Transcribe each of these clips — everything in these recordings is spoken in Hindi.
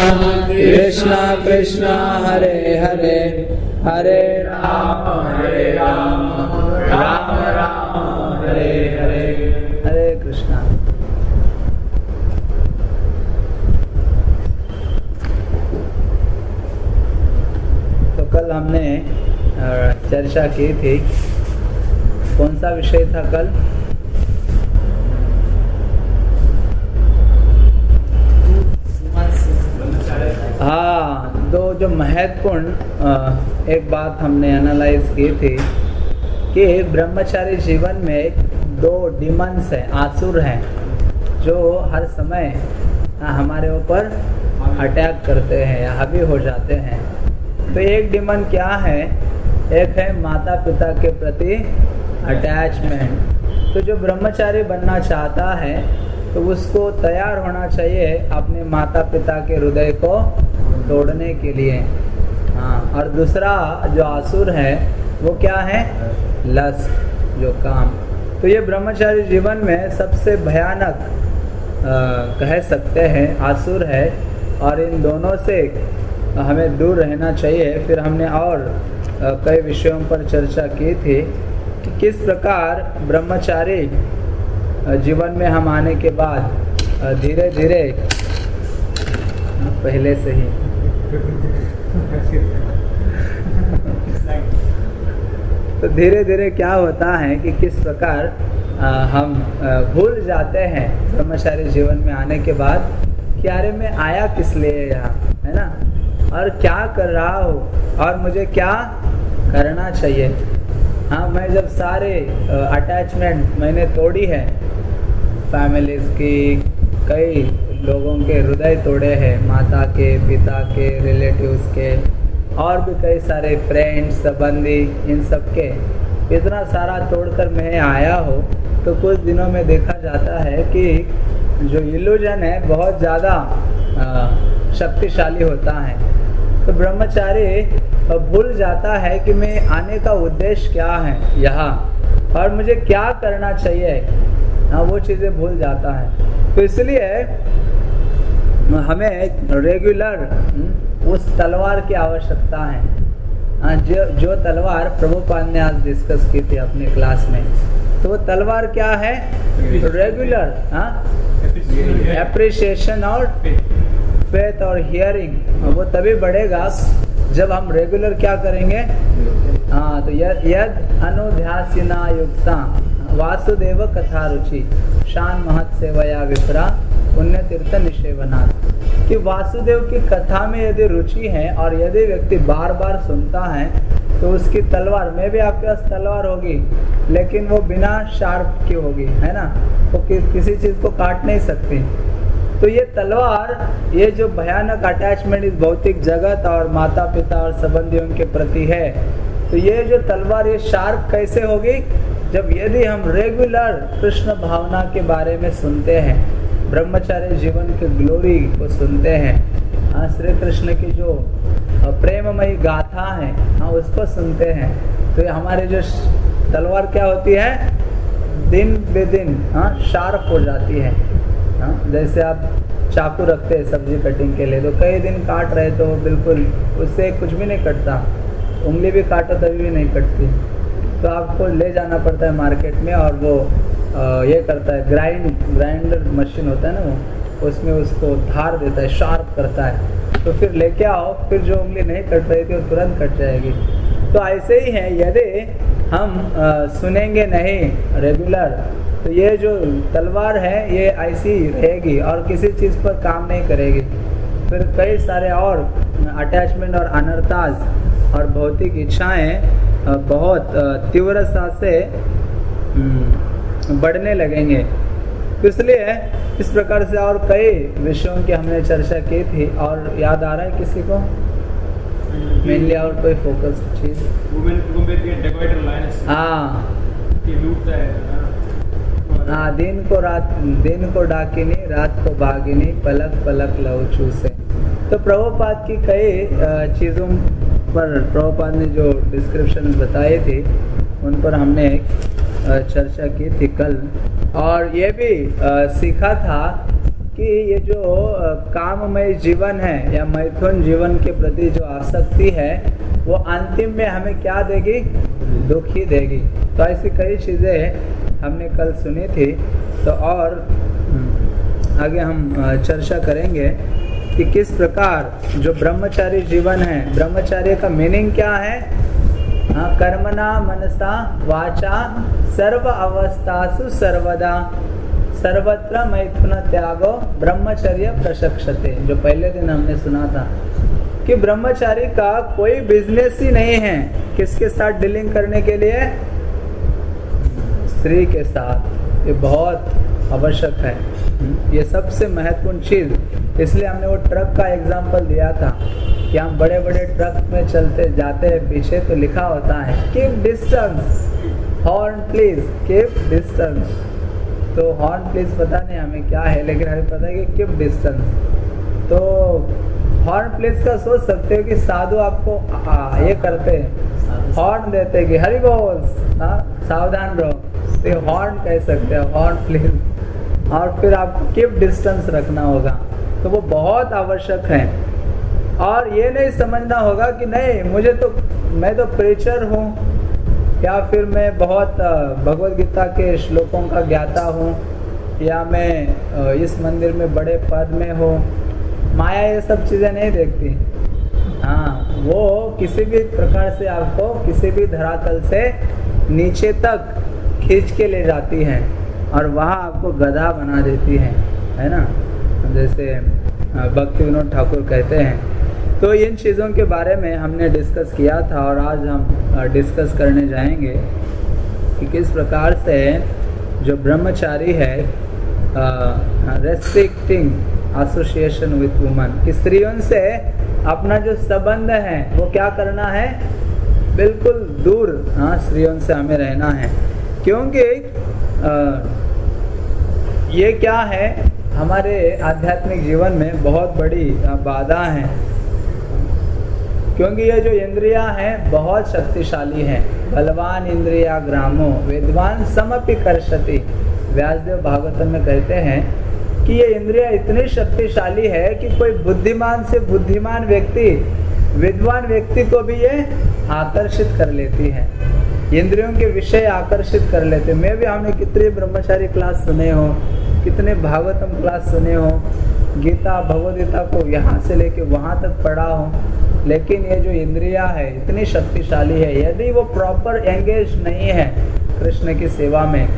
कृष्ण कृष्ण हरे हरे हरे राम राम राम हरे हरे हरे कृष्णा। तो कल हमने चर्चा की थी, कौन सा विषय था कल? हाँ, दो जो महत्वपूर्ण एक बात हमने एनालाइज की थी कि ब्रह्मचारी जीवन में दो डिमंस हैं, आसुर हैं, जो हर समय हमारे ऊपर अटैक करते हैं या हावी हो जाते हैं। तो एक डिमन क्या है? एक है माता पिता के प्रति अटैचमेंट। तो जो ब्रह्मचारी बनना चाहता है तो उसको तैयार होना चाहिए अपने माता पिता के हृदय को तोड़ने के लिए। हाँ, और दूसरा जो आसुर है वो क्या है? लस्ट, जो काम। तो ये ब्रह्मचारी जीवन में सबसे भयानक कह सकते हैं आसुर है, और इन दोनों से हमें दूर रहना चाहिए। फिर हमने और कई विषयों पर चर्चा की थी कि किस प्रकार ब्रह्मचारी जीवन में हम आने के बाद धीरे धीरे पहले से ही तो धीरे धीरे क्या होता है कि किस प्रकार हम भूल जाते हैं ब्रह्मचारी जीवन में आने के बाद कि अरे मैं आया किस लिए यहाँ, है ना, और क्या कर रहा हूँ और मुझे क्या करना चाहिए। हाँ, मैं जब सारे अटैचमेंट मैंने तोड़ी है, फैमिलीज की, कई लोगों के हृदय तोड़े हैं, माता के, पिता के, रिलेटिव्स के, और भी कई सारे फ्रेंड्स, संबंधी, इन सब के इतना सारा तोड़कर मैं आया हो, तो कुछ दिनों में देखा जाता है कि जो इल्यूजन है बहुत ज़्यादा शक्तिशाली होता है। तो ब्रह्मचारी भूल जाता है कि मैं आने का उद्देश्य क्या है यहाँ और मुझे क्या करना चाहिए। हाँ, वो चीज़ें भूल जाता है। तो इसलिए हमें रेगुलर उस तलवार की आवश्यकता है। जो तलवार प्रभुपाद ने आज डिस्कस की थी अपने क्लास में, तो वो तलवार क्या है? रेगुलर एप्रिसिएशन और फेथ और हियरिंग। वो तभी बढ़ेगा जब हम रेगुलर क्या करेंगे। हाँ, तो यद अनुध्यासिना युक्ता वासुदेव कथा रुचि शान महत सेवया विप्रा पुण्य तीर्थ निषेवना। कि वासुदेव की कथा में यदि रुचि है और यदि व्यक्ति बार बार सुनता है तो उसकी तलवार में भी आपके पास तलवार होगी, लेकिन वो बिना शार्प की होगी, है ना, वो किसी चीज को काट नहीं सकती। तो ये तलवार, ये जो भयानक अटैचमेंट इस भौतिक जगत और माता पिता और संबंधियों के प्रति है, तो ये जो तलवार ये शार्प कैसे होगी? जब यदि हम रेगुलर कृष्ण भावना के बारे में सुनते हैं, ब्रह्मचारी जीवन के ग्लोरी को सुनते हैं, श्री कृष्ण की जो प्रेममयी गाथा है, हाँ, उसको सुनते हैं, तो ये हमारे जो तलवार क्या होती है? दिन बे दिन शार्प हो जाती है। जैसे आप चाकू रखते हैं सब्जी कटिंग के लिए, तो कई दिन काट रहे तो बिल्कुल उससे कुछ भी नहीं कटता, उंगली भी काटो तभी भी नहीं कटती। तो आपको ले जाना पड़ता है मार्केट में, और वो ये करता है, ग्राइंडर मशीन होता है ना, वो उसमें उसको धार देता है, शार्प करता है। तो फिर लेके आओ, फिर जो उंगली नहीं कट रही थी वो तुरंत कट जाएगी। तो ऐसे ही है, यदि हम सुनेंगे नहीं रेगुलर, तो ये जो तलवार है ये ऐसी रहेगी और किसी चीज़ पर काम नहीं करेगी। फिर कई सारे और अटैचमेंट और अनर्थाज और भौतिक इच्छाएं बहुत तीव्रता से बढ़ने लगेंगे। तो इसलिए इस प्रकार से और कई विषयों की हमने चर्चा की थी। और याद आ रहा है किसी को मेनली और कोई फोकस चीज? हाँ, दिन को डाकिनी, रात को भागिनी, पलक पलक लहू से। तो प्रभुपाद की कई चीज़ों पर प्रभुपाद ने जो डिस्क्रिप्शन बताए थे उन पर हमने चर्चा की थी कल। और ये भी सीखा था कि ये जो काममय जीवन है या मैथुन जीवन के प्रति जो आसक्ति है वो अंतिम में हमें क्या देगी? दुख ही देगी। तो ऐसी कई चीज़ें हमने कल सुनी थी। तो और आगे हम चर्चा करेंगे कि किस प्रकार जो ब्रह्मचारी जीवन है, ब्रह्मचार्य का मीनिंग क्या है? कर्मणा मनसा वाचा सर्व अवस्थासु सर्वदा सर्वत्र मैथुन त्यागो ब्रह्मचर्य प्रशक्षते। जो पहले दिन हमने सुना था कि ब्रह्मचारी का कोई बिजनेस ही नहीं है किसके साथ डीलिंग करने के लिए? स्त्री के साथ। ये बहुत आवश्यक है, ये सबसे महत्वपूर्ण चीज। इसलिए हमने वो ट्रक का एग्जाम्पल दिया था कि हम बड़े बड़े ट्रक में चलते जाते हैं, पीछे तो लिखा होता है keep distance, horn please, keep distance. तो हॉर्न प्लीज पता नहीं हमें क्या है, लेकिन हमें पता है कि कीप डिस्टेंस। तो हॉर्न प्लीज का सोच सकते हो कि साधु आपको ये करते हैं, हॉर्न देते हैं कि हरि बोल, सावधान रहो, तो हॉर्न कह सकते हो, हॉर्न प्लीज। और फिर आपको कीप डिस्टेंस रखना होगा। तो वो बहुत आवश्यक है। और ये नहीं समझना होगा कि नहीं मैं तो प्रीचर हूँ, या फिर मैं बहुत भगवद गीता के श्लोकों का ज्ञाता हूँ, या मैं इस मंदिर में बड़े पद में हूँ। माया ये सब चीज़ें नहीं देखती। हाँ, वो किसी भी प्रकार से आपको किसी भी धरातल से नीचे तक खींच के ले जाती हैं और वहाँ आपको गधा बना देती है ना, जैसे भक्ति विनोद ठाकुर कहते हैं। तो इन चीज़ों के बारे में हमने डिस्कस किया था और आज हम डिस्कस करने जाएंगे कि किस प्रकार से जो ब्रह्मचारी है रेस्ट्रिक्टिंग एसोसिएशन विथ वुमन, कि स्त्रियों से अपना जो संबंध है वो क्या करना है? बिल्कुल दूर स्त्रियों से हमें रहना है। क्योंकि ये क्या है, हमारे आध्यात्मिक जीवन में बहुत बड़ी बाधा है। क्योंकि ये जो इंद्रियां हैं बहुत शक्तिशाली हैं। बलवान इंद्रिया ग्रामो विद्वान समपि कर्षति। व्यासदेव भागवतम में कहते हैं कि ये इंद्रिया इतनी शक्तिशाली है कि कोई बुद्धिमान से बुद्धिमान व्यक्ति, विद्वान व्यक्ति को भी ये आकर्षित कर लेती है। इंद्रियों के विषय आकर्षित कर लेते। मैं भी हमने कितने ब्रह्मचारी क्लास सुने हो, कितने भागवतम क्लास सुने हो, गीता भगवद्गीता को यहाँ से लेके वहाँ तक पढ़ा हो, लेकिन ये जो इंद्रिया है इतनी शक्तिशाली है। यदि वो प्रॉपर एंगेज नहीं है कृष्ण की सेवा में,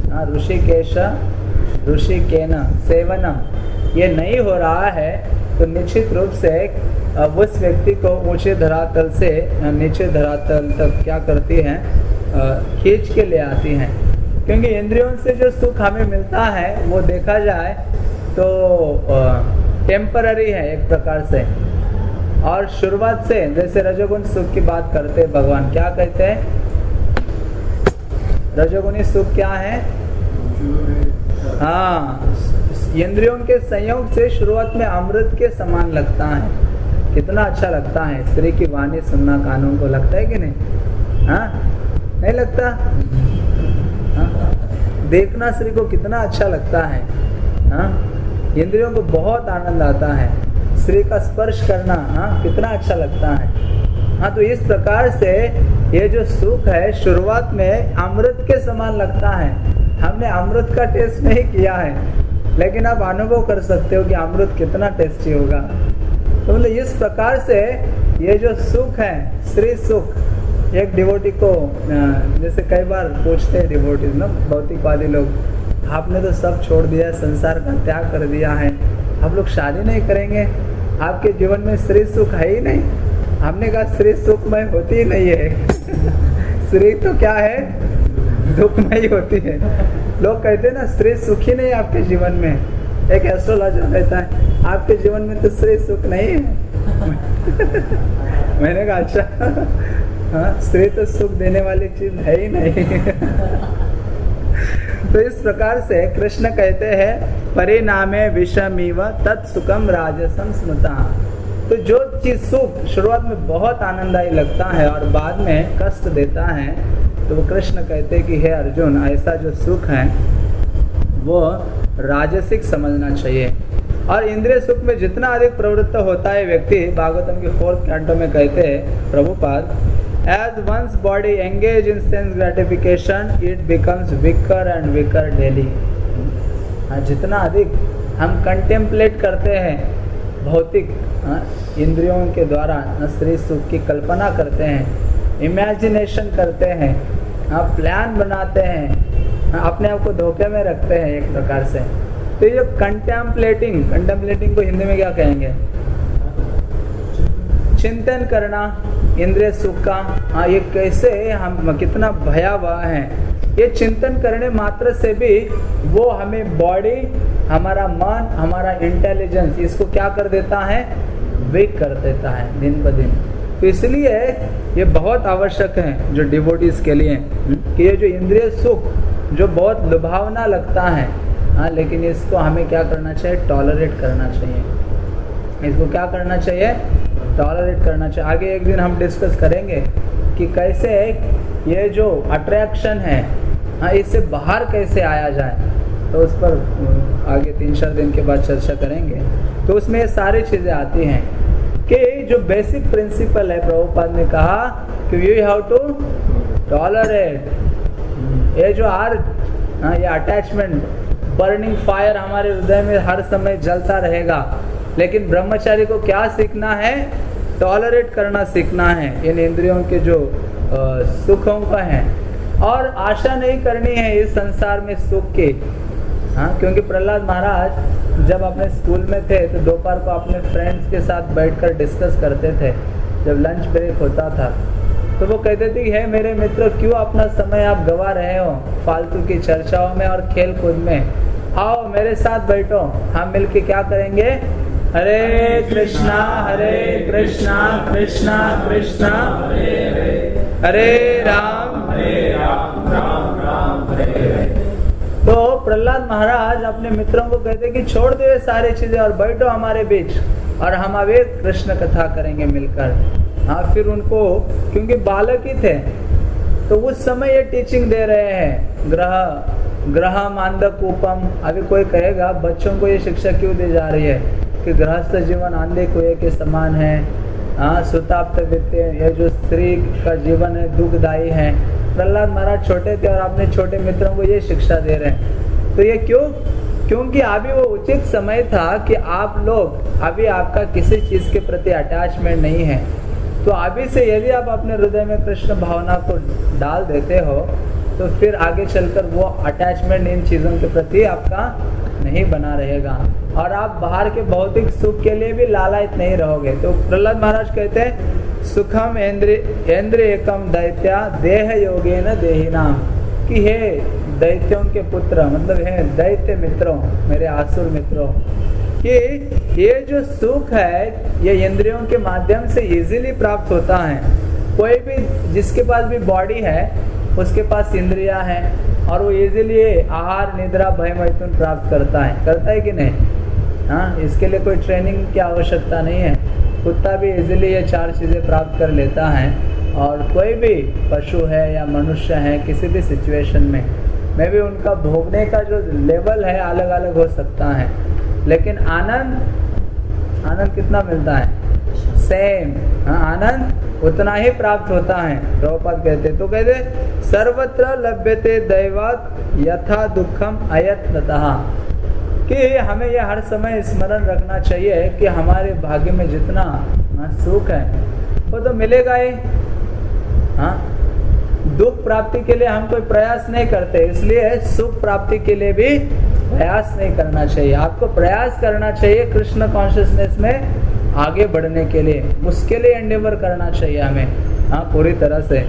ऋषिकेन सेवनम, ये नहीं हो रहा है, तो निश्चित रूप से उस व्यक्ति को ऊंचे धरातल से नीचे धरातल तक क्या करती हैं? खींच के ले आती हैं। क्योंकि इंद्रियों से जो सुख हमें मिलता है वो देखा जाए तो टेम्पररी है एक प्रकार से। और शुरुआत से जैसे रजोगुण सुख की बात करते हैं, भगवान क्या कहते हैं? रजोगुणी सुख क्या है? हाँ, इंद्रियों के संयोग से शुरुआत में अमृत के समान लगता है। कितना अच्छा लगता है स्त्री की वाणी सुनना कानों को, लगता है कि नहीं? हाँ, नहीं लगता? हाँ, देखना स्त्री को कितना अच्छा लगता है। हाँ, इंद्रियों को बहुत आनंद आता है। स्त्री का स्पर्श करना कितना अच्छा लगता है। हाँ, तो इस प्रकार से ये जो सुख है शुरुआत में अमृत के समान लगता है। हमने अमृत का टेस्ट नहीं किया है, लेकिन आप अनुभव कर सकते हो कि अमृत कितना टेस्टी होगा। तो मतलब इस प्रकार से ये जो सुख है, श्री सुख, एक डिवोटी को जैसे कई बार पूछते हैं डिवोटीज ना, भौतिकवादी लोग, आपने तो सब छोड़ दिया, संसार का त्याग कर दिया है, आप लोग शादी नहीं करेंगे, आपके जीवन में श्री सुख है ही नहीं। हमने कहा श्री सुखमय होती ही नहीं है। श्री तो क्या है? दुखमय होती है। लोग कहते हैं ना श्री सुखी नहीं आपके जीवन में। एक एस्ट्रोलॉजर कहता है आपके जीवन में तो श्री सुख नहीं है। मैंने कहा अच्छा, हाँ, श्री तो सुख देने वाली चीज है ही नहीं। तो इस प्रकार से कृष्ण कहते हैं परिणामे विषमीव तत्सुखम राजसम स्मृता। तो जो चीज सुख शुरुआत में बहुत आनंददायी लगता है और बाद में कष्ट देता है, तो वो कृष्ण कहते हैं कि हे अर्जुन, ऐसा जो सुख है वो राजसिक समझना चाहिए। और इंद्रिय सुख में जितना अधिक प्रवृत्त होता है व्यक्ति, भागवतम के 4th कैंटो में कहते हैं Prabhupada, as one's body engage in sense gratification it becomes weaker and weaker daily. जितना अधिक हम कंटेम्पलेट करते हैं भौतिक इंद्रियों के द्वारा शरीर सुख की कल्पना करते हैं, इमेजिनेशन करते हैं, प्लान बनाते हैं, अपने आप को धोखे में रखते हैं एक प्रकार से। तो ये कंटेम्पलेटिंग को हिंदी में क्या कहेंगे? चिंतन करना इंद्रिय सुख का, ये कैसे हम कितना भयावह है। ये चिंतन करने मात्र से भी वो हमें बॉडी, हमारा मन, हमारा इंटेलिजेंस, इसको क्या कर देता है? वीक कर देता है दिन ब दिन। तो इसलिए ये बहुत आवश्यक है जो डिवोटीज के लिए कि ये जो इंद्रिय सुख जो बहुत लुभावना लगता है, लेकिन इसको हमें क्या करना चाहिए? टॉलरेट करना चाहिए। इसको क्या करना चाहिए? टॉलरेट करना चाहिए। आगे एक दिन हम डिस्कस करेंगे कि कैसे ये जो अट्रैक्शन है इससे बाहर कैसे आया जाए, तो उस पर आगे 3-4 दिन के बाद चर्चा करेंगे। तो उसमें ये सारी चीज़ें आती हैं कि जो बेसिक प्रिंसिपल है, प्रभुपाद ने कहा कि यू हैव टू टॉलरेट। ये जो ये अटैचमेंट, बर्निंग फायर हमारे हृदय में हर समय जलता रहेगा, लेकिन ब्रह्मचारी को क्या सीखना है? टॉलरेट करना सीखना है इन इंद्रियों के जो सुखों का है, और आशा नहीं करनी है इस संसार में सुख की। क्योंकि प्रहलाद महाराज जब अपने स्कूल में थे तो दोपहर को अपने फ्रेंड्स के साथ बैठकर डिस्कस करते थे। जब लंच ब्रेक होता था तो वो कहते थे कि हे मेरे मित्र, क्यों अपना समय आप गवा रहे हो फालतू की चर्चाओं में और खेल कूद में? आओ मेरे साथ बैठो, हम मिलके क्या करेंगे? हरे कृष्णा कृष्णा कृष्णा हरे राम राम राम हरे। तो प्रहलाद महाराज अपने मित्रों को कहते कि छोड़ दो ये सारी चीजें और बैठो हमारे बीच, और हम अब एक कृष्ण कथा करेंगे मिलकर। फिर उनको, क्योंकि बालक ही थे तो उस समय ये टीचिंग दे रहे हैं, ग्रह मांदकूपम। अभी कोई कहेगा बच्चों को ये शिक्षा क्यों दी जा रही है कि गृहस्थ जीवन आंधे कुएं के समान है, सुताप्त वित्ते, ये जो स्त्री का जीवन है दुखदायी है। प्रहलाद महाराज छोटे थे और अपने छोटे मित्रों को ये शिक्षा दे रहे हैं। तो ये क्यों? क्योंकि अभी वो उचित समय था कि आप लोग, अभी आपका किसी चीज के प्रति अटैचमेंट नहीं है, तो अभी से यदि आप अपने हृदय में कृष्ण भावना को डाल देते हो तो फिर आगे चलकर वो अटैचमेंट इन चीजों के प्रति आपका नहीं बना रहेगा, और आप बाहर के भौतिक सुख के लिए भी लालच नहीं रहोगे। तो प्रहलाद महाराज कहते हैं सुखम इंद्र एकम दैत्या देह योगेन देहिनाम, कि हे दैत्यों के पुत्र, मतलब हे दैत्य मित्रों, मेरे आसुर मित्रों, कि ये जो सुख है ये इंद्रियों के माध्यम से इजीली प्राप्त होता है। कोई भी जिसके पास भी बॉडी है उसके पास इंद्रियां हैं, और वो इजीली आहार निद्रा भय मैथुन प्राप्त करता है कि नहीं? इसके लिए कोई ट्रेनिंग की आवश्यकता नहीं है। कुत्ता भी इजीली ये 4 चीजें प्राप्त कर लेता है, और कोई भी पशु है या मनुष्य है किसी भी सिचुएशन में भी उनका भोगने का जो लेवल है अलग अलग हो सकता है, लेकिन आनंद कितना मिलता है? सेम। आनंद उतना ही प्राप्त होता है। प्रभुपाद कहते तो कहते सर्वत्र लभ्यते दैवात यथा दुखम अयत्नतः, कि हमें यह हर समय स्मरण रखना चाहिए कि हमारे भाग्य में जितना सुख है वो तो मिलेगा ही। दुख प्राप्ति के लिए हम कोई प्रयास नहीं करते, इसलिए सुख प्राप्ति के लिए भी प्रयास नहीं करना चाहिए। आपको प्रयास करना चाहिए कृष्ण कॉन्शियसनेस में आगे बढ़ने के लिए, उसके लिए एंडेवर करना चाहिए हमें पूरी तरह से।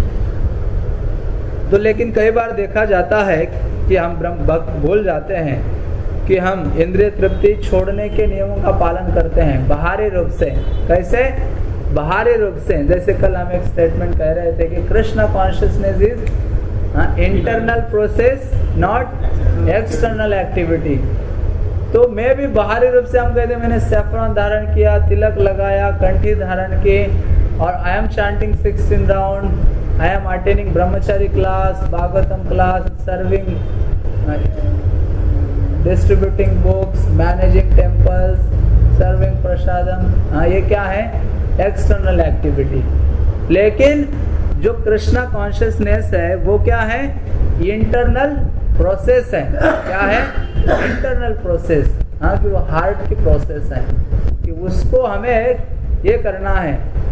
तो लेकिन कई बार देखा जाता है कि हम ब्रह्म भक्त भूल जाते हैं कि हम इंद्रिय तृप्ति छोड़ने के नियमों का पालन करते हैं बाहरी रूप से। कैसे? बाहरी रूप से। जैसे कल हम एक स्टेटमेंट कह रहे थे कि Krishna consciousness is internal process not external activity. तो मैं भी बाहरी रूप से हम कहते मैंने सैफरॉन धारण किया, तिलक लगाया, कंठी धारण की, और I am chanting 16 round, I am attending brahmachari class, Bhagavatam class, serving distributing books, managing temples, serving prasadam, हाँ ये क्या है? External activity. लेकिन जो कृष्णा कॉन्शियसनेस है वो क्या है? इंटरनल प्रोसेस है। क्या है? Internal process. हाँ, कि वो हार्ट की प्रोसेस है, कि उसको हमें ये करना है,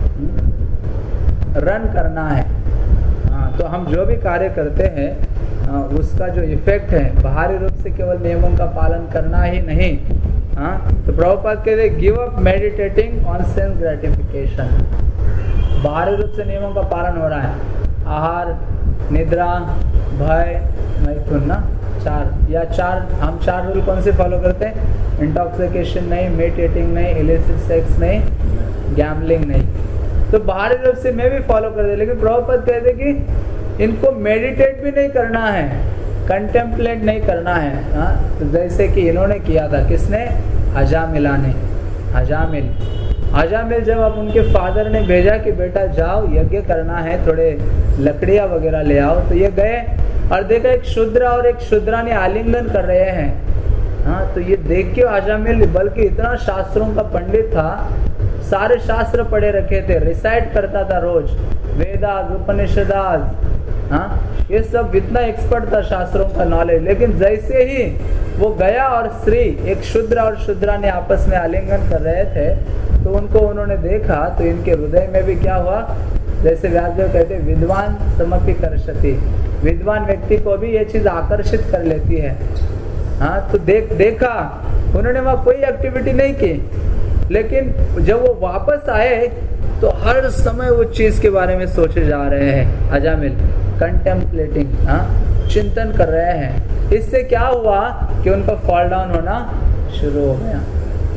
रन करना है। हाँ, तो हम जो भी कार्य करते हैं उसका जो इफेक्ट है बाहरी रूप से केवल नियमों का पालन करना ही नहीं। हाँ, तो प्रभुपाद कहते हैं give up meditating on sense gratification. बाहरी रूप से नियमों का पालन हो रहा है, आहार, निद्रा, भय, मैथुन ना, हम चार रूल कौन से फॉलो करते हैं? इंटॉक्सिकेशन नहीं, मेडिटेटिंग नहीं, इलिसिट सेक्स नहीं, गैम्बलिंग नहीं। तो बाहरी रूप से मैं भी फॉलो कर दे, लेकिन प्रभुपाद कहते कि इनको मेडिटेट भी नहीं करना है, कंटेम्पलेट नहीं करना है। हाँ, तो जैसे कि इन्होंने किया था, किसने? हजामिला ने। हजामिल जब अब उनके फादर ने भेजा कि बेटा जाओ यज्ञ करना है, थोड़े लकड़ियाँ वगैरह ले आओ, तो ये गए और देखा एक शूद्र और एक शूद्रानी आलिंगन कर रहे हैं। हाँ, तो ये देख के हजामिल, बल्कि इतना शास्त्रों का पंडित था, सारे शास्त्र पढ़े रखे थे, रिसाइट करता था रोज, वेदास, उपनिषदास, हाँ ये सब इतना एक्सपर्ट था शास्त्रों का नॉलेज। लेकिन जैसे ही वो गया और स्त्री, एक शूद्र और शूद्रानी आपस में आलिंगन कर रहे थे, तो उनको उन्होंने देखा, तो इनके हृदय में भी क्या हुआ? जैसे व्यासदेव कहते हैं विद्वान समपि कर्षति, विद्वान व्यक्ति को भी ये चीज आकर्षित कर लेती है। हाँ, तो देखा, उन्होंने वहां कोई एक्टिविटी नहीं की, लेकिन जब वो वापस आए तो हर समय वो चीज के बारे में सोचे जा रहे हैं। अजामिल कंटेम्पलेटिंग, हाँ चिंतन कर रहे हैं। इससे क्या हुआ कि उनका फॉल डाउन होना शुरू हो गया,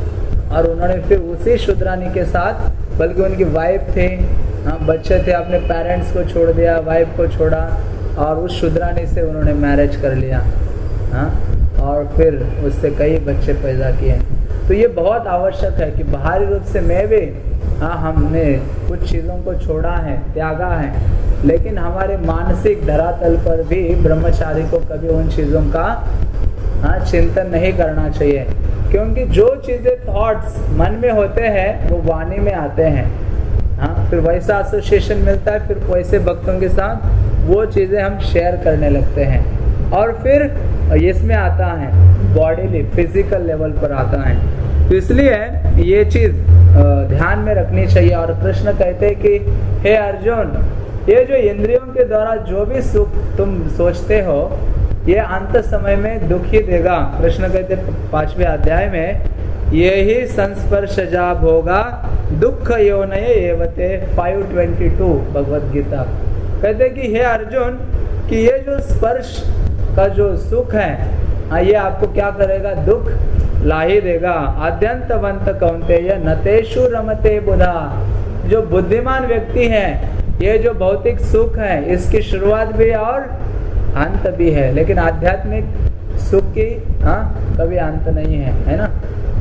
और उन्होंने फिर उसी शूद्रानी के साथ, बल्कि उनकी वाइफ थे, हाँ बच्चे थे, अपने पेरेंट्स को छोड़ दिया, वाइफ को छोड़ा, और उस शूद्रानी से उन्होंने मैरिज कर लिया। हाँ, और फिर उससे कई बच्चे पैदा किए। तो ये बहुत आवश्यक है कि बाहरी रूप से मैं भी, हाँ हमने कुछ चीज़ों को छोड़ा है, त्यागा है, लेकिन हमारे मानसिक धरातल पर भी ब्रह्मचारी को कभी उन चीज़ों का हाँ चिंतन नहीं करना चाहिए, क्योंकि जो चीज़ें थॉट्स मन में होते हैं वो वाणी में आते हैं। हाँ, फिर वैसा एसोसिएशन मिलता है, फिर वैसे भक्तों के साथ वो चीज़ें हम शेयर करने लगते हैं, और फिर इसमें आता है बॉडीली, फिजिकल लेवल पर आता है। तो इसलिए ये चीज़ ध्यान में रखनी चाहिए। और कृष्ण कहते हैं कि हे अर्जुन, ये जो इंद्रियों के द्वारा जो भी सुख तुम सोचते हो, ये अंत समय में दुख ही देगा। कृष्ण कहते 5वें अध्याय में, यही संस्पर्शजा भोगा दुख योनये एवते 5:22 भगवद गीता। कहते कि हे अर्जुन, कि ये जो स्पर्श का जो सुख है, ये आपको क्या करेगा? दुख ला ही देगा। आद्यंतवंत कौन्तेय नतेषु रमते बुधा। जो बुद्धिमान व्यक्ति है, ये जो भौतिक सुख है, इसकी शुरुआत भी और अंत भी है, लेकिन आध्यात्मिक सुख की कभी अंत नहीं है, है ना,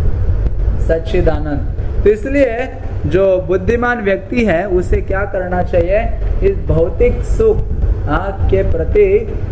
सच्चिदानंद। तो इसलिए जो बुद्धिमान व्यक्ति है उसे क्या करना चाहिए? इस भौतिक सुख के प्रति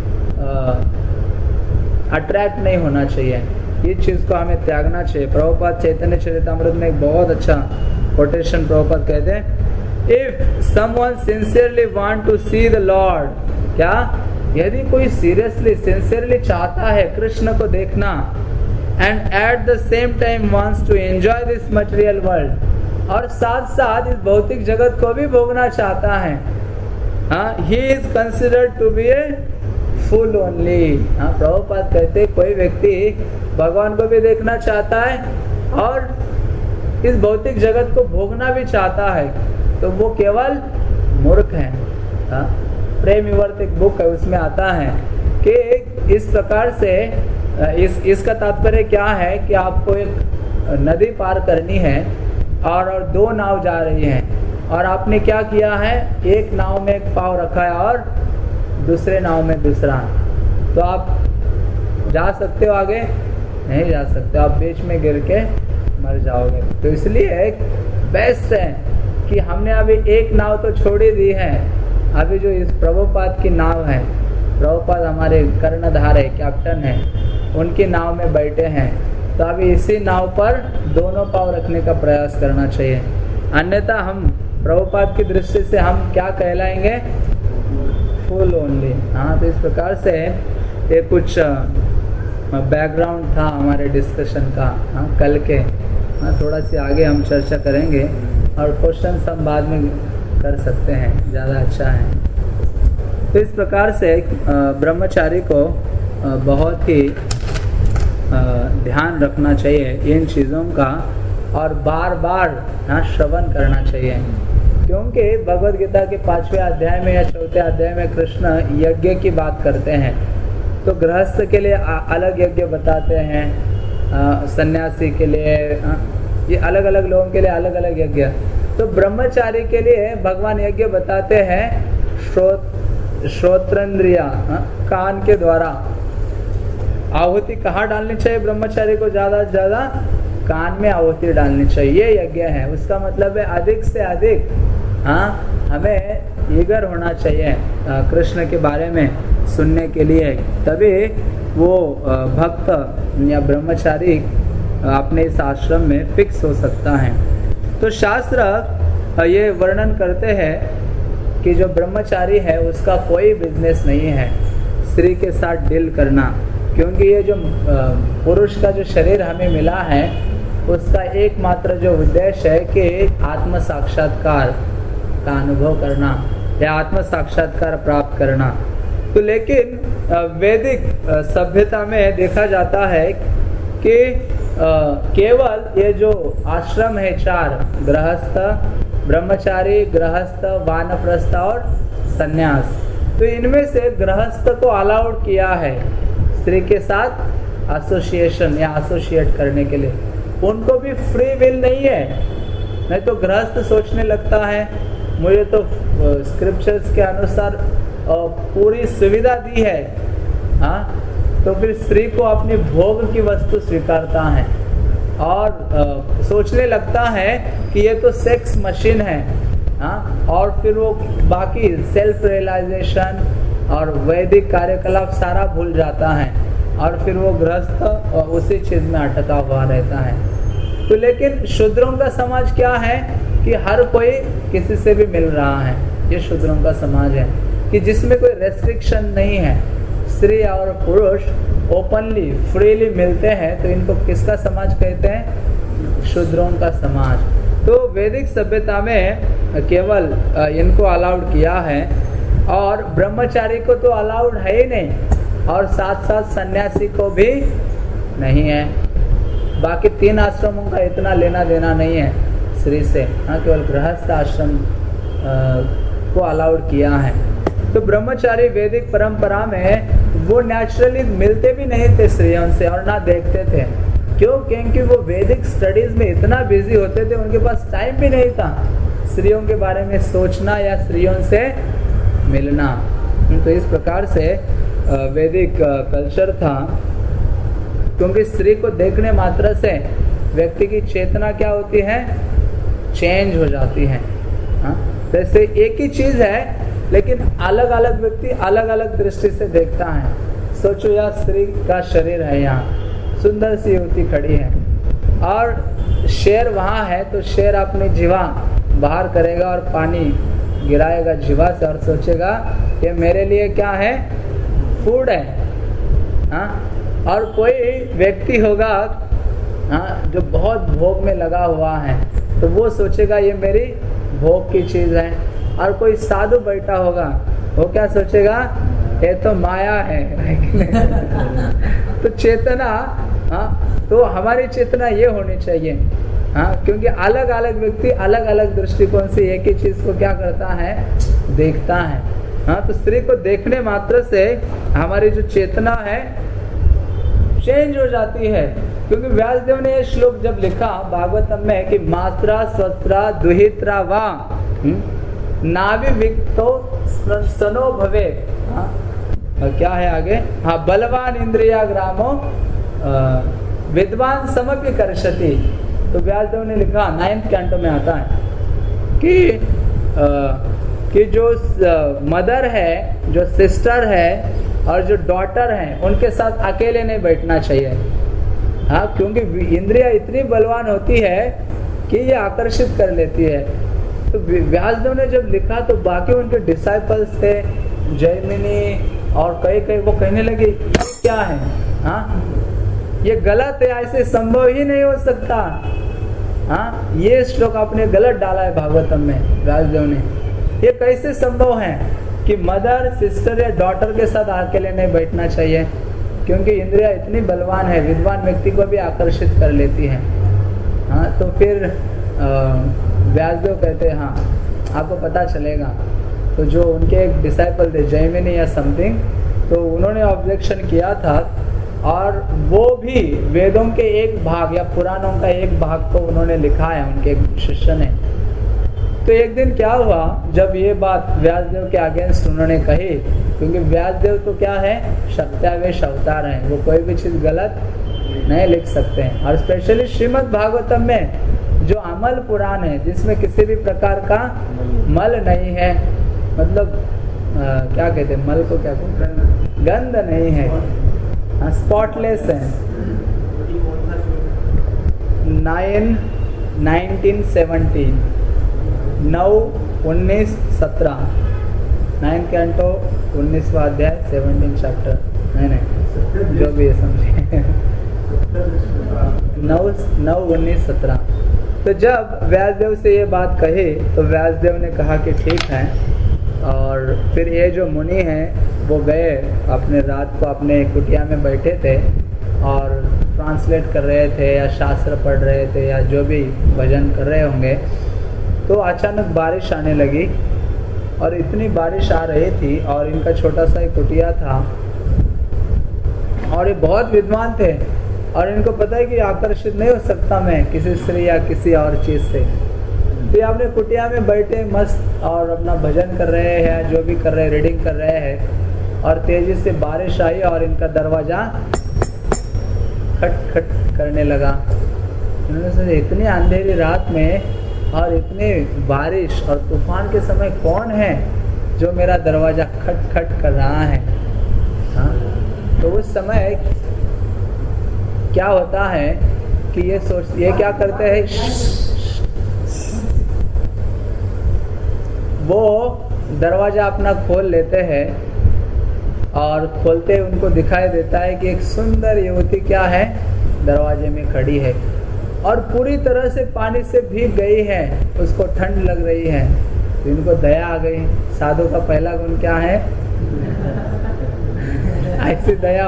अट्रैक्ट नहीं होना चाहिए, इस चीज को हमें त्यागना चाहिए। प्रभुपाद चैतन्य चरितामृत में एक बहुत अच्छा कोटेशन प्रभुपाद कहते हैं, if someone sincerely want to see the Lord, क्या यदि कोई सीरियसली सिंसियरली चाहता है कृष्ण को देखना, and at the same time wants to enjoy this material world, और साथ साथ इस भौतिक जगत को भी भोगना चाहता है, he is considered to be a fool only। Prabhupada कहते कोई व्यक्ति भगवान को भी देखना चाहता है और इस भौतिक जगत को भोगना भी चाहता है, तो वो केवल मूर्ख है। प्रेम विवर्त एक बुक है, उसमें आता है कि इस प्रकार से इसका तात्पर्य क्या है कि आपको एक नदी पार करनी है और 2 नाव जा रही हैं, और आपने क्या किया है? एक नाव में एक पाँव रखा है और दूसरे नाव में दूसरा, तो आप जा सकते हो आगे? नहीं जा सकते, आप बीच में गिर के मर जाओगे। तो इसलिए एक बेस्ट है कि हमने अभी एक नाव तो छोड़ ही दी है, अभी जो इस प्रभुपाद की नाव है, प्रभुपाद हमारे कर्णधार है, कैप्टन है, उनकी नाव में बैठे हैं, तो अभी इसी नाव पर दोनों पाँव रखने का प्रयास करना चाहिए। अन्यथा हम प्रभुपाद की दृष्टि से हम क्या कहलाएंगे? Fool only. हाँ, तो इस प्रकार से ये कुछ बैकग्राउंड था हमारे डिस्कशन का। हाँ, कल के थोड़ा सी आगे हम चर्चा करेंगे और क्वेश्चन हम बाद में कर सकते हैं, ज़्यादा अच्छा है। तो इस प्रकार से ब्रह्मचारी को बहुत ही ध्यान रखना चाहिए इन चीज़ों का और बार बार श्रवण करना चाहिए, क्योंकि भगवद गीता के 5वें अध्याय में या 4थे अध्याय में कृष्ण यज्ञ की बात करते हैं। तो गृहस्थ के लिए अलग यज्ञ बताते हैं, सन्यासी के लिए, ये अलग अलग लोगों के लिए अलग अलग यज्ञ। तो ब्रह्मचारी के लिए भगवान यज्ञ बताते हैं श्रोत्रेंद्रिया, कान के द्वारा। आहुति कहाँ डालनी चाहिए ब्रह्मचारी को? ज़्यादा से ज़्यादा कान में आहुति डालनी चाहिए, ये यज्ञ है। उसका मतलब है अधिक से अधिक हमें ईगर होना चाहिए कृष्ण के बारे में सुनने के लिए, तभी वो भक्त या ब्रह्मचारी अपने इस आश्रम में फिक्स हो सकता है। तो शास्त्र ये वर्णन करते हैं कि जो ब्रह्मचारी है उसका कोई बिजनेस नहीं है स्त्री के साथ डील करना, क्योंकि ये जो पुरुष का जो शरीर हमें मिला है उसका एकमात्र जो उद्देश्य है कि आत्म साक्षात्कार का अनुभव करना या आत्म साक्षात्कार प्राप्त करना। तो लेकिन वैदिक सभ्यता में देखा जाता है कि केवल ये जो आश्रम है 4, गृहस्थ, ब्रह्मचारी, गृहस्थ, वानप्रस्थ और सन्यास, तो इनमें से गृहस्थ को अलाउड किया है स्त्री के साथ एसोसिएशन या एसोसिएट करने के लिए। उनको भी फ्री विल नहीं है, नहीं तो गृहस्थ सोचने लगता है मुझे तो स्क्रिप्चर्स के अनुसार पूरी सुविधा दी है, हाँ, तो फिर स्त्री को अपनी भोग की वस्तु स्वीकारता है और सोचने लगता है कि ये तो सेक्स मशीन है, हाँ, और फिर वो बाकी सेल्फ रियलाइजेशन और वैदिक कार्यकलाप सारा भूल जाता है और फिर वो गृहस्थ उसी चीज में अटका हुआ रहता है। तो लेकिन शूद्रों का समाज क्या है कि हर कोई किसी से भी मिल रहा है, ये शूद्रों का समाज है कि जिसमें कोई रेस्ट्रिक्शन नहीं है, स्त्री और पुरुष ओपनली फ्रीली मिलते हैं, तो इनको किसका समाज कहते हैं? शूद्रों का समाज। तो वैदिक सभ्यता में केवल इनको अलाउड किया है और ब्रह्मचारी को तो अलाउड है ही नहीं और साथ साथ सन्यासी को भी नहीं है। बाकी 3 आश्रमों का इतना लेना देना नहीं है स्त्री से, हाँ, केवल गृहस्थ आश्रम को अलाउड किया है। तो ब्रह्मचारी वैदिक परंपरा में वो नेचुरली मिलते भी नहीं थे स्त्रियों से और ना देखते थे, क्यों? क्योंकि वो वैदिक स्टडीज में इतना बिजी होते थे, उनके पास टाइम भी नहीं था स्त्रियों के बारे में सोचना या स्त्रियों से मिलना। तो इस प्रकार से वैदिक कल्चर था, क्योंकि स्त्री को देखने मात्र से व्यक्ति की चेतना क्या होती है? चेंज हो जाती है। जैसे एक ही चीज है लेकिन अलग अलग व्यक्ति अलग अलग दृष्टि से देखता है। सोचो यार, स्त्री का शरीर है, यहाँ सुंदर सी युवती खड़ी है और शेर वहाँ है, तो शेर अपनी जीवा बाहर करेगा और पानी गिराएगा जीवा से और सोचेगा ये मेरे लिए क्या है? फूड है, हाँ। और कोई व्यक्ति होगा, हाँ, जो बहुत भोग में लगा हुआ है, तो वो सोचेगा ये मेरी भोग की चीज है। और कोई साधु बैठा होगा, वो क्या सोचेगा? ये तो माया है। तो चेतना, हाँ, तो हमारी चेतना ये होनी चाहिए, हाँ, क्योंकि अलग अलग व्यक्ति अलग अलग दृष्टिकोण से एक ही चीज को क्या करता है? देखता है, हाँ। तो स्त्री को देखने मात्र से हमारी जो चेतना है चेंज हो जाती है, क्योंकि व्यासदेव ने ये श्लोक जब लिखा भागवतम में कि मात्रा स्वस्त्रा दुहित्रा वा नाभि विक्तो स्तनो भवे, हाँ, क्या है आगे? हाँ, बलवान इंद्रिया ग्रामो विद्वान समपि कर्षति। तो व्यासदेव ने लिखा 9th कैंटो में आता है कि जो मदर है, जो सिस्टर है, और जो डॉटर हैं उनके साथ अकेले नहीं बैठना चाहिए। हाँ, क्योंकि इंद्रिया इतनी बलवान होती है कि ये आकर्षित कर लेती है। तो व्यासदेव ने जब लिखा तो बाकी उनके डिसाइपल्स थे, जैमिनी और कई वो कहने लगे ये क्या है, हाँ ये गलत है, ऐसे संभव ही नहीं हो सकता। हाँ, ये श्लोक आपने गलत डाला है भागवतम में व्यासदेव ने। ये कैसे संभव है कि मदर, सिस्टर या डॉटर के साथ अकेले नहीं बैठना चाहिए, क्योंकि इंद्रिया इतनी बलवान है, विद्वान व्यक्ति को भी आकर्षित कर लेती है। हाँ, तो फिर व्यासदेव कहते हैं हाँ आपको पता चलेगा। तो जो उनके एक डिसाइपल थे जैमिनी या समथिंग, तो उन्होंने ऑब्जेक्शन किया था और वो भी वेदों के एक भाग या पुराणों का एक भाग को उन्होंने लिखा है, उनके एक शिष्य ने। तो एक दिन क्या हुआ, जब ये बात व्यासदेव के अगेंस्ट उन्होंने कही, क्योंकि व्यासदेव तो क्या है, सत्यावेश अवतार हैं, वो कोई भी चीज़ गलत नहीं लिख सकते हैं। और स्पेशली श्रीमद् भागवतम में जो अमल पुराण है, जिसमें किसी भी प्रकार का मल नहीं है, मतलब क्या कहते हैं मल को, क्या कहते हैं, गंध नहीं है, स्पॉटलेस है। 1917 9 कैंटो 19वां अध्याय 17 चैप्टर, नहीं जो भी है समझे 9-19-17। तो जब व्यासदेव से ये बात कही तो व्यासदेव ने कहा कि ठीक है। और फिर ये जो मुनि हैं वो गए, अपने रात को अपने कुटिया में बैठे थे और ट्रांसलेट कर रहे थे या शास्त्र पढ़ रहे थे या जो भी भजन कर रहे होंगे। तो अचानक बारिश आने लगी और इतनी बारिश आ रही थी और इनका छोटा सा एक कुटिया था और ये बहुत विद्वान थे और इनको पता है कि आकर्षित नहीं हो सकता मैं किसी स्त्री या किसी और चीज़ से। तो ये अपने कुटिया में बैठे मस्त और अपना भजन कर रहे हैं, जो भी कर रहे हैं, रीडिंग कर रहे हैं, और तेजी से बारिश आई और इनका दरवाज़ा खट खट करने लगा। इन्होंने सोचा इतनी अंधेरी रात में और इतनी बारिश और तूफान के समय कौन है जो मेरा दरवाज़ा खट खट कर रहा है। हाँ, तो उस समय क्या होता है कि ये क्या करते हैं, वो दरवाज़ा अपना खोल लेते हैं और खोलते उनको दिखाई देता है कि एक सुंदर युवती क्या है, दरवाजे में खड़ी है और पूरी तरह से पानी से भीग गई है, उसको ठंड लग रही है। तो इनको दया आ गई। साधु का पहला गुण क्या है, ऐसी दया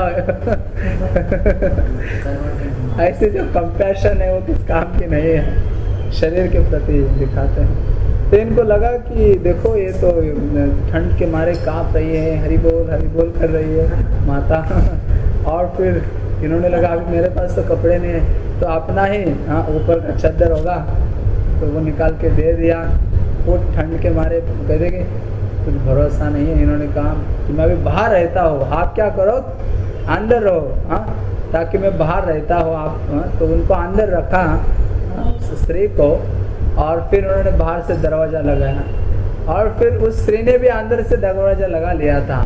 ऐसी जो कंपैशन है वो किस काम की नहीं है, शरीर के प्रति दिखाते हैं। तो इनको लगा कि देखो ये तो ठंड के मारे कांप रही है, हरि बोल कर रही है माता। और फिर इन्होंने लगा अभी मेरे पास तो कपड़े नहीं है, तो अपना ही ऊपर का चद्दर होगा तो वो निकाल के दे दिया। वो ठंड के मारे कह देंगे कुछ भरोसा नहीं है। इन्होंने कहा कि मैं अभी बाहर रहता हूँ, आप क्या करो अंदर रहो, ताकि मैं बाहर रहता हूँ आप। तो उनको अंदर रखा स्त्री को और फिर उन्होंने बाहर से दरवाज़ा लगाया और फिर उस स्त्री ने भी अंदर से दरवाज़ा लगा लिया था।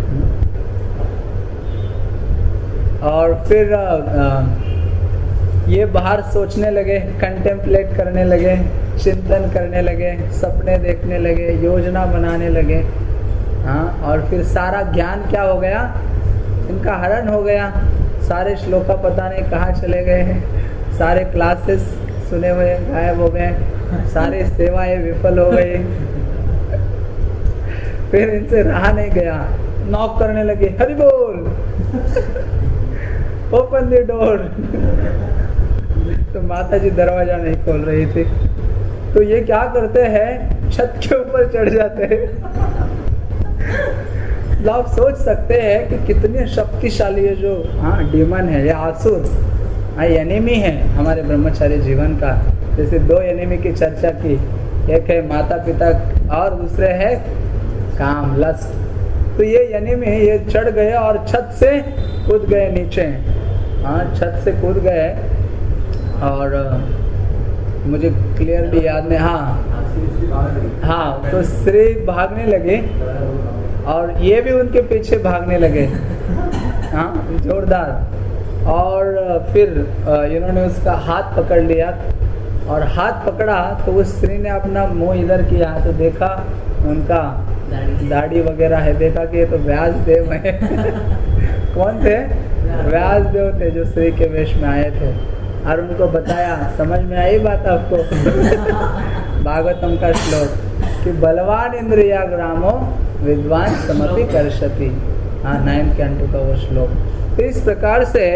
और फिर ये बाहर सोचने लगे, कंटेम्पलेट करने लगे, चिंतन करने लगे, सपने देखने लगे, योजना बनाने लगे। हाँ, और फिर सारा ज्ञान क्या हो गया, इनका हरण हो गया। सारे श्लोका पता नहीं कहाँ चले गए हैं, सारे क्लासेस सुने हुए गायब हो गए, सारी सेवाएं विफल हो गई। फिर इनसे रहा नहीं गया, नॉक करने लगे, हरि बोल ओपन द डोर। तो माता जी दरवाजा नहीं खोल रही थी। तो ये क्या करते हैं, छत के ऊपर चढ़ जाते हैं। आप सोच सकते हैं कि कितने शक्तिशाली है जो डीमन है या आसुर, एनिमी है हमारे ब्रह्मचारी जीवन का। जैसे दो एनिमी की चर्चा की, एक है माता पिता और दूसरे है काम, लस्ट। तो ये एनिमी ये चढ़ गए और छत से कूद गए नीचे। छत से कूद गए और मुझे क्लियरली याद नहीं। हाँ, तो स्त्री भागने लगे और ये भी उनके पीछे भागने लगे, हाँ जोरदार। और फिर इन्होंने उसका हाथ पकड़ लिया, और हाथ पकड़ा तो उस स्त्री ने अपना मुंह इधर किया तो देखा उनका दाढ़ी वगैरह है, देखा कि ये तो व्यासदेव है। कौन थे? व्यासदेव थे, जो स्त्री के वेश में आए थे। और उनको बताया, समझ में आई बात आपको? भागवतम का श्लोक कि बलवान इंद्रिया ग्रामो विद्वान समपि कर्षति, हाँ 9th कैंटो का वो श्लोक। तो इस प्रकार से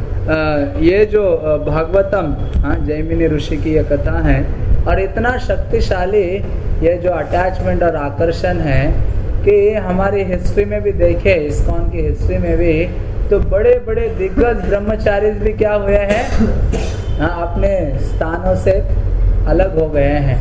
ये जो भागवतम, हाँ जैमिनी ऋषि की ये कथा है, और इतना शक्तिशाली ये जो अटैचमेंट और आकर्षण है कि हमारी हिस्ट्री में भी देखे, इस्कॉन की हिस्ट्री में भी, तो बड़े बड़े दिग्गज ब्रह्मचारी भी क्या हुए हैं, हाँ अपने स्थानों से अलग हो गए हैं।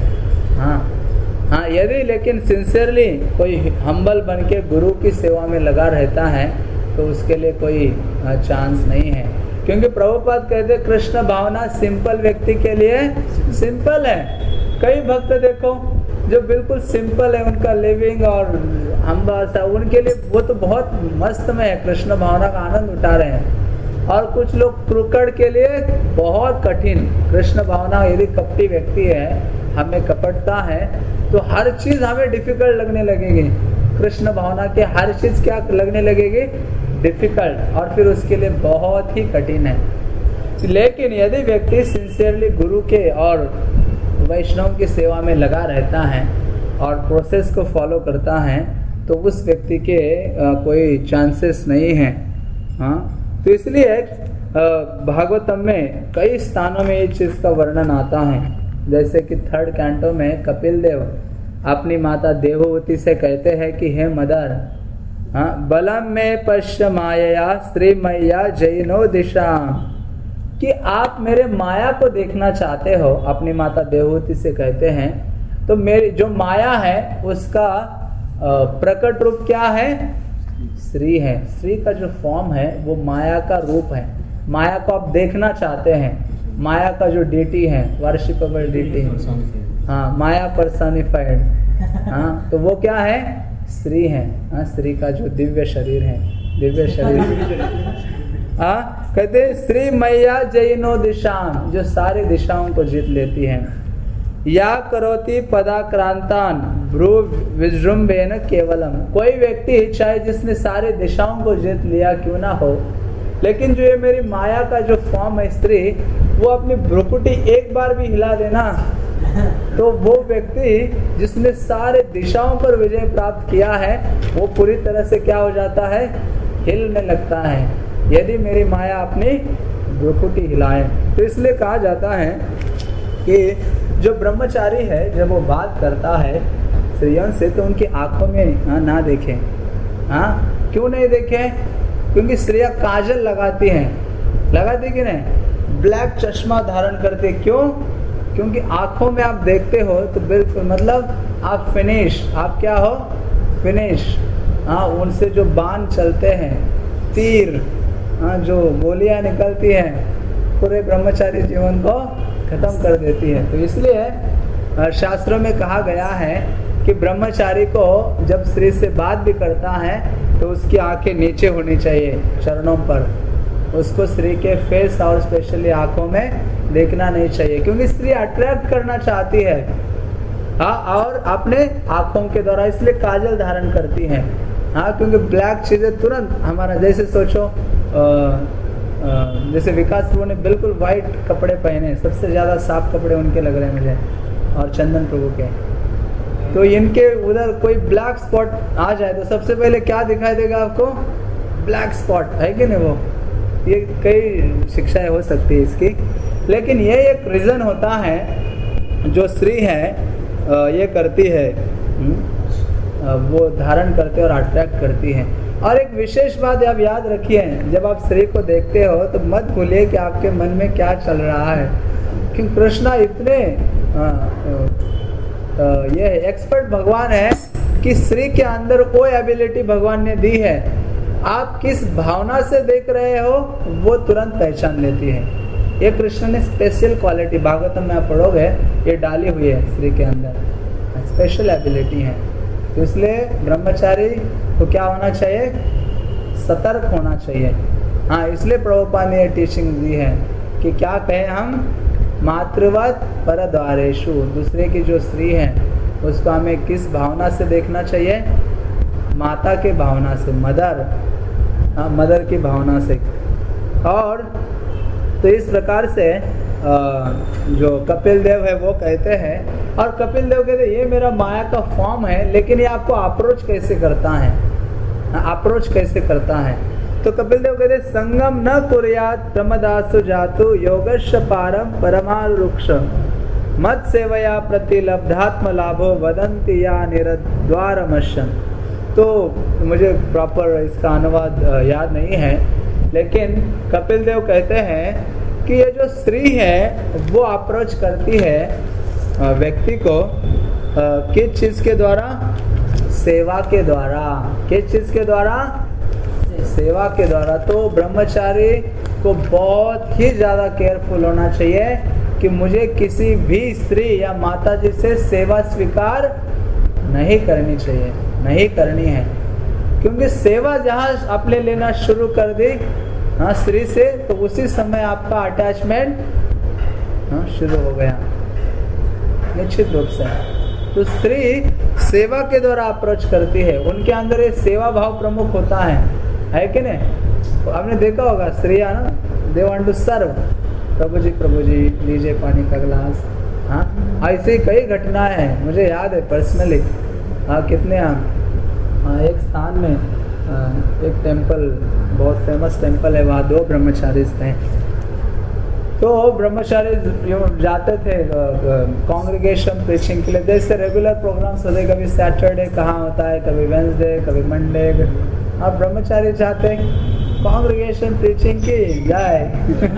हाँ यदि लेकिन सिंसियरली कोई हम्बल बन के गुरु की सेवा में लगा रहता है तो उसके लिए कोई चांस नहीं है, क्योंकि प्रभुपाद कहते कृष्ण भावना सिंपल व्यक्ति के लिए सिंपल है। कई भक्त देखो जो बिल्कुल सिंपल है, उनका लिविंग और हम्बल, उनके लिए वो तो बहुत मस्त में है, कृष्ण भावना का आनंद उठा रहे हैं। और कुछ लोग क्रुकड़ के लिए बहुत कठिन कृष्ण भावना, यदि कपटी व्यक्ति है, हमें कपटता है तो हर चीज हमें डिफिकल्ट लगने लगेगी। कृष्ण भावना के हर चीज क्या लगने लगेगी, डिफिकल्ट, और फिर उसके लिए बहुत ही कठिन है। लेकिन यदि व्यक्ति सिंसियरली गुरु के और वैष्णव की सेवा में लगा रहता है और प्रोसेस को फॉलो करता है तो उस व्यक्ति के कोई चांसेस नहीं है। हाँ तो इसलिए भागवतम में कई स्थानों में इस चीज का वर्णन आता है, जैसे कि 3rd कैंटो में कपिल देव अपनी माता देवहूति से कहते हैं कि हे मदर, हाँ बलम में पश्य माया स्त्री मैया जैनो दिशा, कि आप मेरे माया को देखना चाहते हो, अपनी माता देवहूति से कहते हैं, तो मेरी जो माया है उसका प्रकट रूप क्या है, स्त्री है। स्त्री का जो फॉर्म है वो माया का रूप है। माया को आप देखना चाहते हैं, माया का जो डीटी है, वर्शिपेबल डीटी, हाँ माया पर्सनिफाइड, हाँ तो वो क्या है, स्त्री है। हाँ स्त्री का जो दिव्य शरीर है, दिव्य शरीर, हाँ कहते स्त्री मैया जैनो दिशाम, जो सारी दिशाओं को जीत लेती है। या करोति पदाक्रांतान भ्रू विजृंभेन केवलम, कोई व्यक्ति चाहे जिसने सारी दिशाओं को जीत लिया क्यों ना हो, लेकिन जो ये मेरी माया का जो फॉर्म है स्त्री, वो अपनी भ्रुकुटी एक बार भी हिला देना तो वो व्यक्ति जिसने सारे दिशाओं पर विजय प्राप्त किया है वो पूरी तरह से क्या हो जाता है, हिलने लगता है, यदि मेरी माया अपनी भ्रुकुटी हिलाए। तो इसलिए कहा जाता है कि जो ब्रह्मचारी है जब वो बात करता है स्त्रियों से तो उनकी आंखों में ना देखें। हाँ क्यों नहीं देखें, क्योंकि स्त्रियां काजल लगाती हैं, लगाती कि नहीं, ब्लैक चश्मा धारण करते, क्यों, क्योंकि आंखों में आप देखते हो तो बिल्कुल मतलब आप फिनिश, आप क्या हो, फिनिश। हाँ उनसे जो बाण चलते हैं, तीर, हाँ जो गोलियां निकलती हैं, पूरे ब्रह्मचारी जीवन को खत्म कर देती है। तो इसलिए शास्त्रों में कहा गया है कि ब्रह्मचारी को जब स्त्री से बात भी करता है तो उसकी आंखें नीचे होनी चाहिए चरणों पर, उसको स्त्री के फेस और स्पेशली आंखों में देखना नहीं चाहिए, क्योंकि स्त्री अट्रैक्ट करना चाहती है। हाँ और अपने आंखों के द्वारा इसलिए काजल धारण करती हैं। हाँ क्योंकि ब्लैक चीजें तुरंत हमारा, जैसे सोचो जैसे विकास प्रभु ने बिल्कुल वाइट कपड़े पहने, सबसे ज्यादा साफ कपड़े उनके लग रहे हैं मुझे, और चंदन प्रभु के, तो इनके उधर कोई ब्लैक स्पॉट आ जाए तो सबसे पहले क्या दिखाई देगा आपको, ब्लैक स्पॉट है कि नहीं। वो ये कई शिक्षाएं हो सकती है इसकी, लेकिन ये एक रीजन होता है जो स्त्री है ये करती है, वो धारण करते और अट्रैक्ट करती है। और एक विशेष बात आप याद रखिए, जब आप स्त्री को देखते हो तो मत भूलिए कि आपके मन में क्या चल रहा है, क्योंकि कृष्णा इतने ये एक्सपर्ट भगवान है कि स्त्री के अंदर वो एबिलिटी भगवान ने दी है, आप किस भावना से देख रहे हो वो तुरंत पहचान लेती है। ये कृष्ण ने स्पेशल क्वालिटी भागवतम में आप पढ़ोगे ये डाली हुई है स्त्री के अंदर, स्पेशल एबिलिटी है। तो इसलिए ब्रह्मचारी तो क्या होना चाहिए? सतर्क होना चाहिए। हाँ, इसलिए प्रभुपाद ने टीचिंग दी है कि क्या कहें हम? मातृवत परद्वारेषु, दूसरे की जो स्त्री है उसको हमें किस भावना से देखना चाहिए? माता के भावना से, मदर, हाँ, मदर की भावना से। और तो इस प्रकार से जो कपिल देव है वो कहते हैं, और कपिल देव कहते हैं ये मेरा माया का फॉर्म है, लेकिन ये आपको अप्रोच कैसे करता है? अप्रोच कैसे करता है? तो कपिल देव कहते हैं संगम न कुर्यात प्रमदासु जातु योगश्च पारम परमारुक्ष मत सेवया प्रतिलब्धात्म लाभो वदंति या निरद्वारमश्यन। तो मुझे प्रॉपर इसका अनुवाद याद नहीं है, लेकिन कपिल देव कहते हैं कि ये जो स्त्री है वो अप्रोच करती है व्यक्ति को किस चीज के द्वारा? सेवा के द्वारा। किस चीज के द्वारा? सेवा के द्वारा। तो ब्रह्मचारी को बहुत ही ज्यादा केयरफुल होना चाहिए कि मुझे किसी भी स्त्री या माता जी से सेवा स्वीकार नहीं करनी चाहिए, नहीं करनी है। क्योंकि सेवा जहाँ आपने लेना शुरू कर दी, हाँ, स्त्री से, तो उसी समय आपका अटैचमेंट, हाँ, शुरू हो गया निश्चित रूप से। तो स्त्री सेवा के द्वारा अप्रोच करती है, उनके अंदर ये सेवा भाव प्रमुख होता है कि नहीं? तो आपने देखा होगा स्त्रियाँ ना, दे वांट टू सर्व, प्रभु जी लीजिए पानी का गिलास। हाँ, ऐसे कई घटनाएं हैं, मुझे याद है पर्सनली। हाँ, कितने एक स्थान में एक टेम्पल, बहुत फेमस टेम्पल है, वहाँ 2 ब्रह्मचारी थे। तो ब्रह्मचारी जाते थे कांग्रेगेशन प्रीचिंग के लिए। जैसे रेगुलर प्रोग्राम्स होते, कभी सैटरडे कहाँ होता है, कभी वेंसडे, कभी मंडे। अब ब्रह्मचारी जाते कांग्रेगेशन प्रीचिंग की जाए।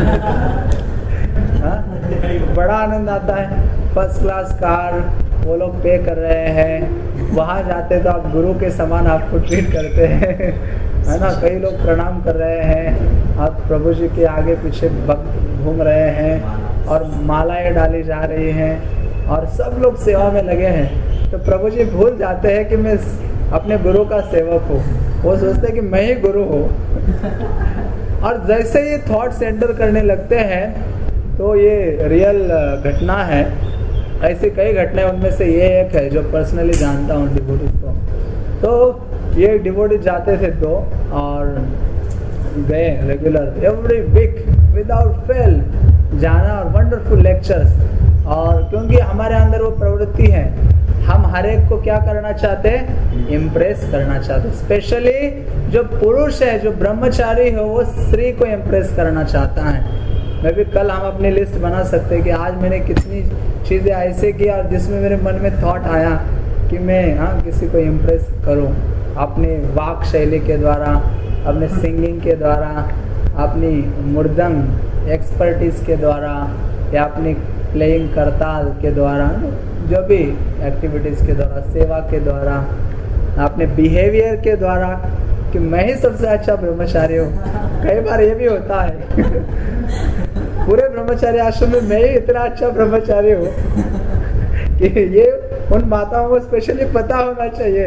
बड़ा आनंद आता है, फर्स्ट क्लास कार वो लोग पे कर रहे हैं, वहाँ जाते तो आप गुरु के समान आपको ट्रीट करते हैं, है ना? कई लोग प्रणाम कर रहे हैं, आप प्रभु जी के आगे पीछे भक्त घूम रहे हैं और मालाएं डाली जा रही हैं और सब लोग सेवा में लगे हैं। तो प्रभु जी भूल जाते हैं कि मैं अपने गुरु का सेवक हूँ, वो सोचते हैं कि मैं ही गुरु हूँ। और जैसे ये थॉट्स एंटर करने लगते हैं तो ये रियल घटना है। ऐसी कई घटनाएं, उनमें से ये एक है जो पर्सनली जानता हूँ डिवोटीज को। तो ये डिवोटीज जाते थे तो, और गए regular every week without fail जाना, और वंडरफुल लेक्चर्स। और क्योंकि हमारे अंदर वो प्रवृत्ति है, हम हर एक को क्या करना चाहते हैं? इम्प्रेस करना चाहते हैं। स्पेशली जो पुरुष है, जो ब्रह्मचारी है, वो स्त्री को इम्प्रेस करना चाहता है। मैं भी कल हम अपनी लिस्ट बना सकते हैं कि आज मैंने कितनी चीज़ें ऐसे की और जिसमें मेरे मन में थॉट आया कि मैं, हाँ, किसी को इम्प्रेस करूं अपनी वाक शैली के द्वारा, अपने सिंगिंग के द्वारा, अपनी मृदंग एक्सपर्टीज के द्वारा, या अपनी प्लेइंग करताल के द्वारा, जो भी एक्टिविटीज़ के द्वारा, सेवा के द्वारा, अपने बिहेवियर के द्वारा, कि मैं ही सबसे अच्छा ब्रह्मचारी हूँ। कई बार ये भी होता है पूरे ब्रह्मचारी आश्रम में मैं ही इतना अच्छा ब्रह्मचारी हूँ कि ये उन माताओं को स्पेशली पता होना चाहिए।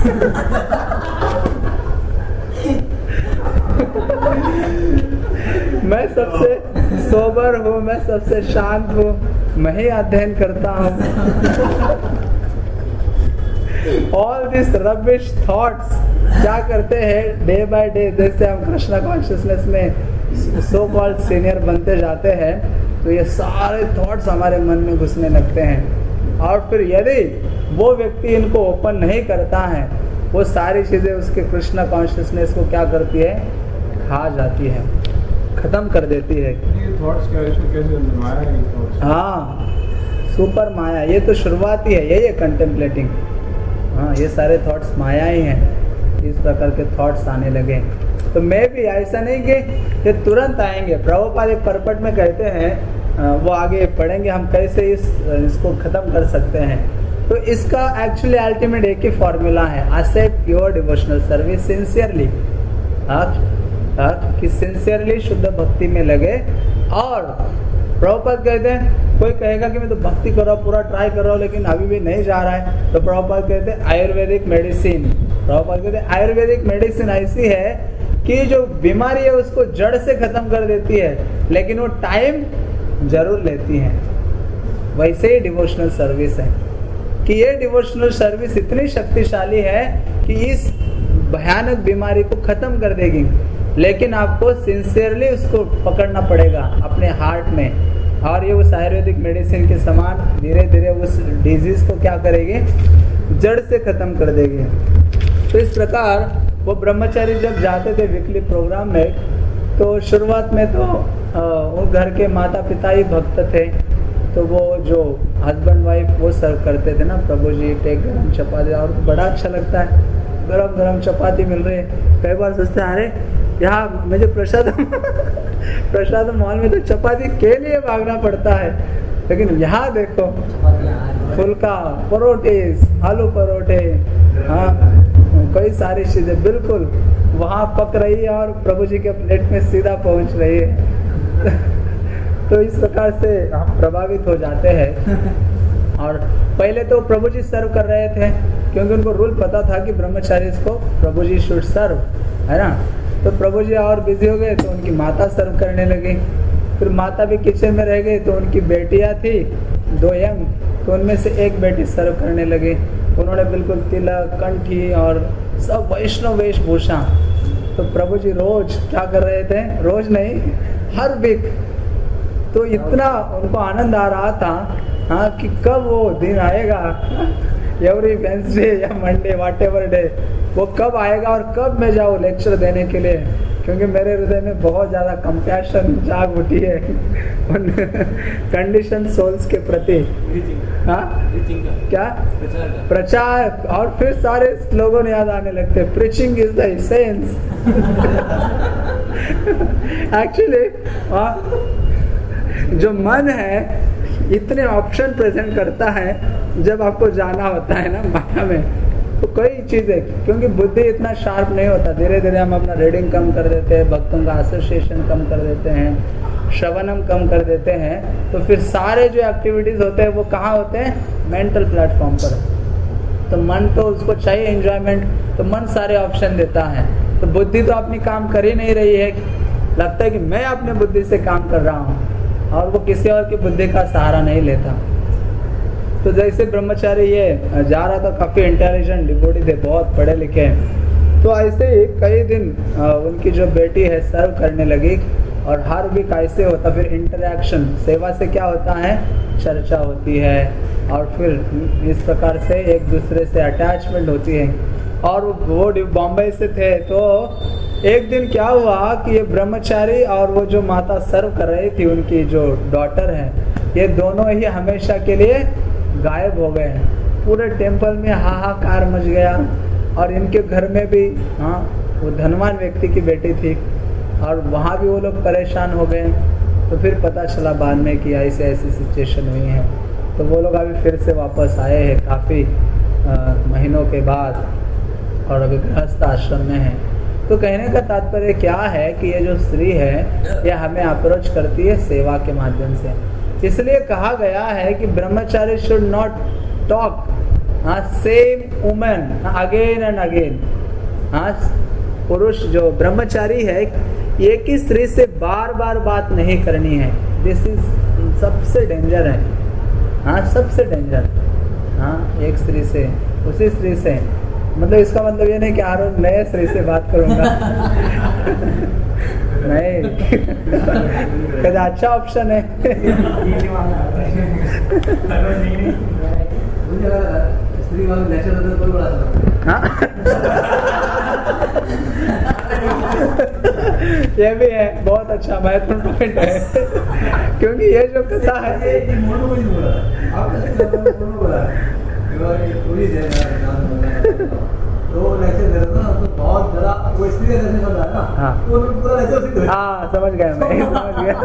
मैं सबसे सोबर हूँ, मैं सबसे शांत हूँ, मैं ही अध्ययन करता हूँ। ऑल दिस रबिश थॉट्स क्या करते हैं डे बाय डे, जैसे हम कृष्णा कॉन्शियसनेस में सो कॉल्ड सीनियर बनते जाते हैं, तो ये सारे थॉट्स हमारे मन में घुसने लगते हैं। और फिर यदि वो व्यक्ति इनको ओपन नहीं करता है, वो सारी चीज़ें उसके कृष्णा कॉन्शियसनेस को क्या करती है? खा जाती है, खत्म कर देती है। ये थॉट्स क्या, इसमें कैसे माया है ये थॉट्स? हाँ, सुपर माया। ये तो शुरुआत ही है, यही है कंटेम्पलेटिंग। हाँ, ये सारे थॉट्स माया ही हैं। इस प्रकार के थॉट्स आने लगे। तो मैं भी ऐसा नहीं कि ये तुरंत आएंगे। प्रभुपाद एक परपट में कहते हैं, वो आगे पढ़ेंगे हम कैसे इसको ख़त्म कर सकते हैं। तो इसका एक्चुअली अल्टीमेट एक ही फॉर्मूला है, accept your devotional service sincerely. कि सिंसियरली शुद्ध भक्ति में लगे और प्रभुपाद कहते हैं कोई कहेगा कि मैं तो भक्ति कर रहा हूँ, पूरा ट्राई कर रहा हूँ, लेकिन अभी भी नहीं जा रहा है, तो प्रभुपाद कहते हैं आयुर्वेदिक मेडिसिन, प्रभुपाद कहते हैं आयुर्वेदिक मेडिसिन ऐसी है कि जो बीमारी है उसको जड़ से खत्म कर देती है, लेकिन वो टाइम जरूर लेती है। वैसे ही डिवोशनल सर्विस है कि ये डिवोशनल सर्विस इतनी शक्तिशाली है कि इस भयानक बीमारी को खत्म कर देगी, लेकिन आपको सिंसियरली उसको पकड़ना पड़ेगा अपने हार्ट में, और ये उस आयुर्वेदिक मेडिसिन के समान धीरे धीरे उस डिजीज को क्या करेगी, जड़ से खत्म कर देगी। तो इस प्रकार वो ब्रह्मचारी जब जाते थे वीकली प्रोग्राम में, तो शुरुआत में तो वो घर के माता पिता ही भक्त थे, तो वो जो हस्बैंड वाइफ वो सर्व करते थे ना, प्रभु जी टेक गरम चपाती, और बड़ा अच्छा लगता है, गरम गरम चपाती मिल रही है। कई बार सोचते हैं अरे यहाँ मुझे प्रसाद मॉल में तो चपाती के लिए भागना पड़ता है, लेकिन यहाँ देखो फुल्का, परोठे, आलू परोठे, हाँ कई सारी चीजें बिल्कुल वहाँ पक रही है और प्रभु जी के प्लेट में सीधा पहुँच रही है। तो इस प्रकार से हम प्रभावित हो जाते हैं। और पहले तो प्रभु जी सर्व कर रहे थे, क्योंकि उनको रूल पता था कि ब्रह्मचारी को प्रभु जी शुड सर्व, है ना। तो प्रभु जी और बिजी हो गए तो उनकी माता सर्व करने लगी, फिर माता भी किचन में रह गई, तो उनकी बेटियां थी 2 यंग, तो उनमें से एक बेटी सर्व करने लगी। उन्होंने बिल्कुल तिलक, कंठी और सब वैष्णव वेशभूषा। तो प्रभु जी रोज क्या कर रहे थे, रोज नहीं हर वीक, तो इतना उनको आनंद आ रहा था हाँ कि कब वो दिन आएगा, एवरी वेंसडे या मंडे व्हाटएवर डे, वो कब आएगा और कब मैं जाऊँ लेक्चर देने के लिए, क्योंकि मेरे हृदय में बहुत ज़्यादा कंपैशन जाग उठी है उन कंडीशन सोल्स के प्रति। हाँ क्या प्रचार, और फिर सारे स्लोगन याद आने लगते, preaching is the essence. Actually जो मन है इतने ऑप्शन प्रेजेंट करता है जब आपको जाना होता है ना माया में, तो कई चीजें, क्योंकि बुद्धि इतना शार्प नहीं होता, धीरे धीरे हम अपना रीडिंग कम कर देते हैं, भक्तों का एसोसिएशन कम कर देते हैं, श्रवणम कम कर देते हैं, तो फिर सारे जो एक्टिविटीज होते हैं वो कहाँ होते हैं, मेंटल प्लेटफॉर्म पर। तो मन तो उसको चाहिए एंजॉयमेंट, तो मन सारे ऑप्शन देता है, तो बुद्धि तो अपनी काम कर ही नहीं रही है, लगता है कि मैं अपने बुद्धि से काम कर रहा हूँ और वो किसी और की बुद्धि का सहारा नहीं लेता। तो जैसे ब्रह्मचारी ये जा रहा था, काफी इंटेलिजेंट डिवोटी थे, बहुत पढ़े लिखे, तो ऐसे ही कई दिन उनकी जो बेटी है सर्व करने लगी, और हर वीक ऐसे होता, फिर इंटरैक्शन, सेवा से क्या होता है, चर्चा होती है, और फिर इस प्रकार से एक दूसरे से अटैचमेंट होती है। और वो बॉम्बे से थे, तो एक दिन क्या हुआ कि ये ब्रह्मचारी और वो जो माता सर्व कर रही थी, उनकी जो डॉटर है, ये दोनों ही हमेशा के लिए गायब हो गए। पूरे टेम्पल में हाहाकार मच गया, और इनके घर में भी, हाँ वो धनवान व्यक्ति की बेटी थी, और वहाँ भी वो लोग परेशान हो गए। तो फिर पता चला बाद में कि ऐसे ऐसी सिचुएशन हुई है, तो वो लोग अभी फिर से वापस आए हैं काफ़ी महीनों के बाद, और अभी गृहस्थ आश्रम में है। तो कहने का तात्पर्य क्या है कि ये जो स्त्री है ये हमें अप्रोच करती है सेवा के माध्यम से। इसलिए कहा गया है कि brahmachari should not talk same women again and again. पुरुष जो ब्रह्मचारी है एक ही स्त्री से बार बार बात नहीं करनी है। दिस इज सबसे डेंजर है, सबसे डेंजर। एक स्त्री से, उसी स्त्री से, मतलब इसका मतलब ये नहीं कि हर रोज नए स्त्री से बात करूंगा नहीं कदा अच्छा ऑप्शन है ये भी है, बहुत अच्छा महत्वपूर्ण पॉइंट है क्योंकि ये जो कथा है समझ गया मैं, समझ गया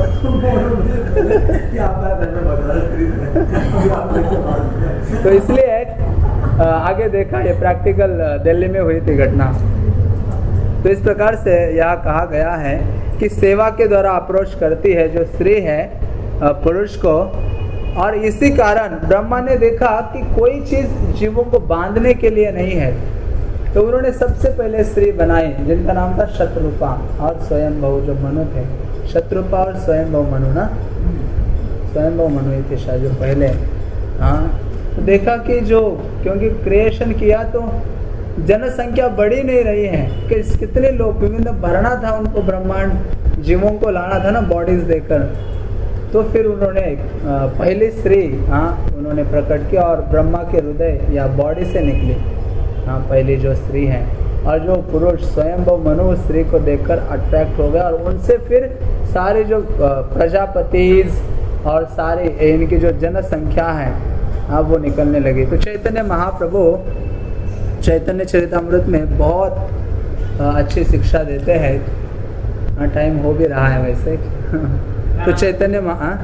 तो इसलिए आगे देखा, ये प्रैक्टिकल दिल्ली में हुई थी घटना। तो इस प्रकार से यह कहा गया है कि सेवा के द्वारा अप्रोच करती है जो स्त्री है, पुरुष को। और इसी कारण ब्रह्मा ने देखा कि कोई चीज जीवों को बांधने के लिए नहीं है, तो उन्होंने सबसे पहले स्त्री बनाई जिनका नाम था शत्रुपा और स्वयंभू, जो मनु थे। शत्रुपा और स्वयंभू मनु ना, स्वयंभू मनु ही थे शायद जो पहले। हाँ, तो देखा कि जो क्योंकि क्रिएशन किया तो जनसंख्या बढ़ी नहीं रही है कि कितने लोग विभिन्न भरना था उनको, ब्रह्मांड जीवों को लाना था ना बॉडीज देकर। तो फिर उन्होंने पहली स्त्री उन्होंने प्रकट किया और ब्रह्मा के हृदय या बॉडी से निकली पहली जो स्त्री है। और जो पुरुष स्वयंभू मनु स्त्री को देखकर अट्रैक्ट हो गया और उनसे फिर सारे जो प्रजापतिज और सारे इनकी जो जनसंख्या है वो निकलने लगी। तो चैतन्य महाप्रभु चैतन्य चरितामृत में बहुत अच्छी शिक्षा देते हैं। टाइम हो भी रहा है वैसे। तो चैतन्य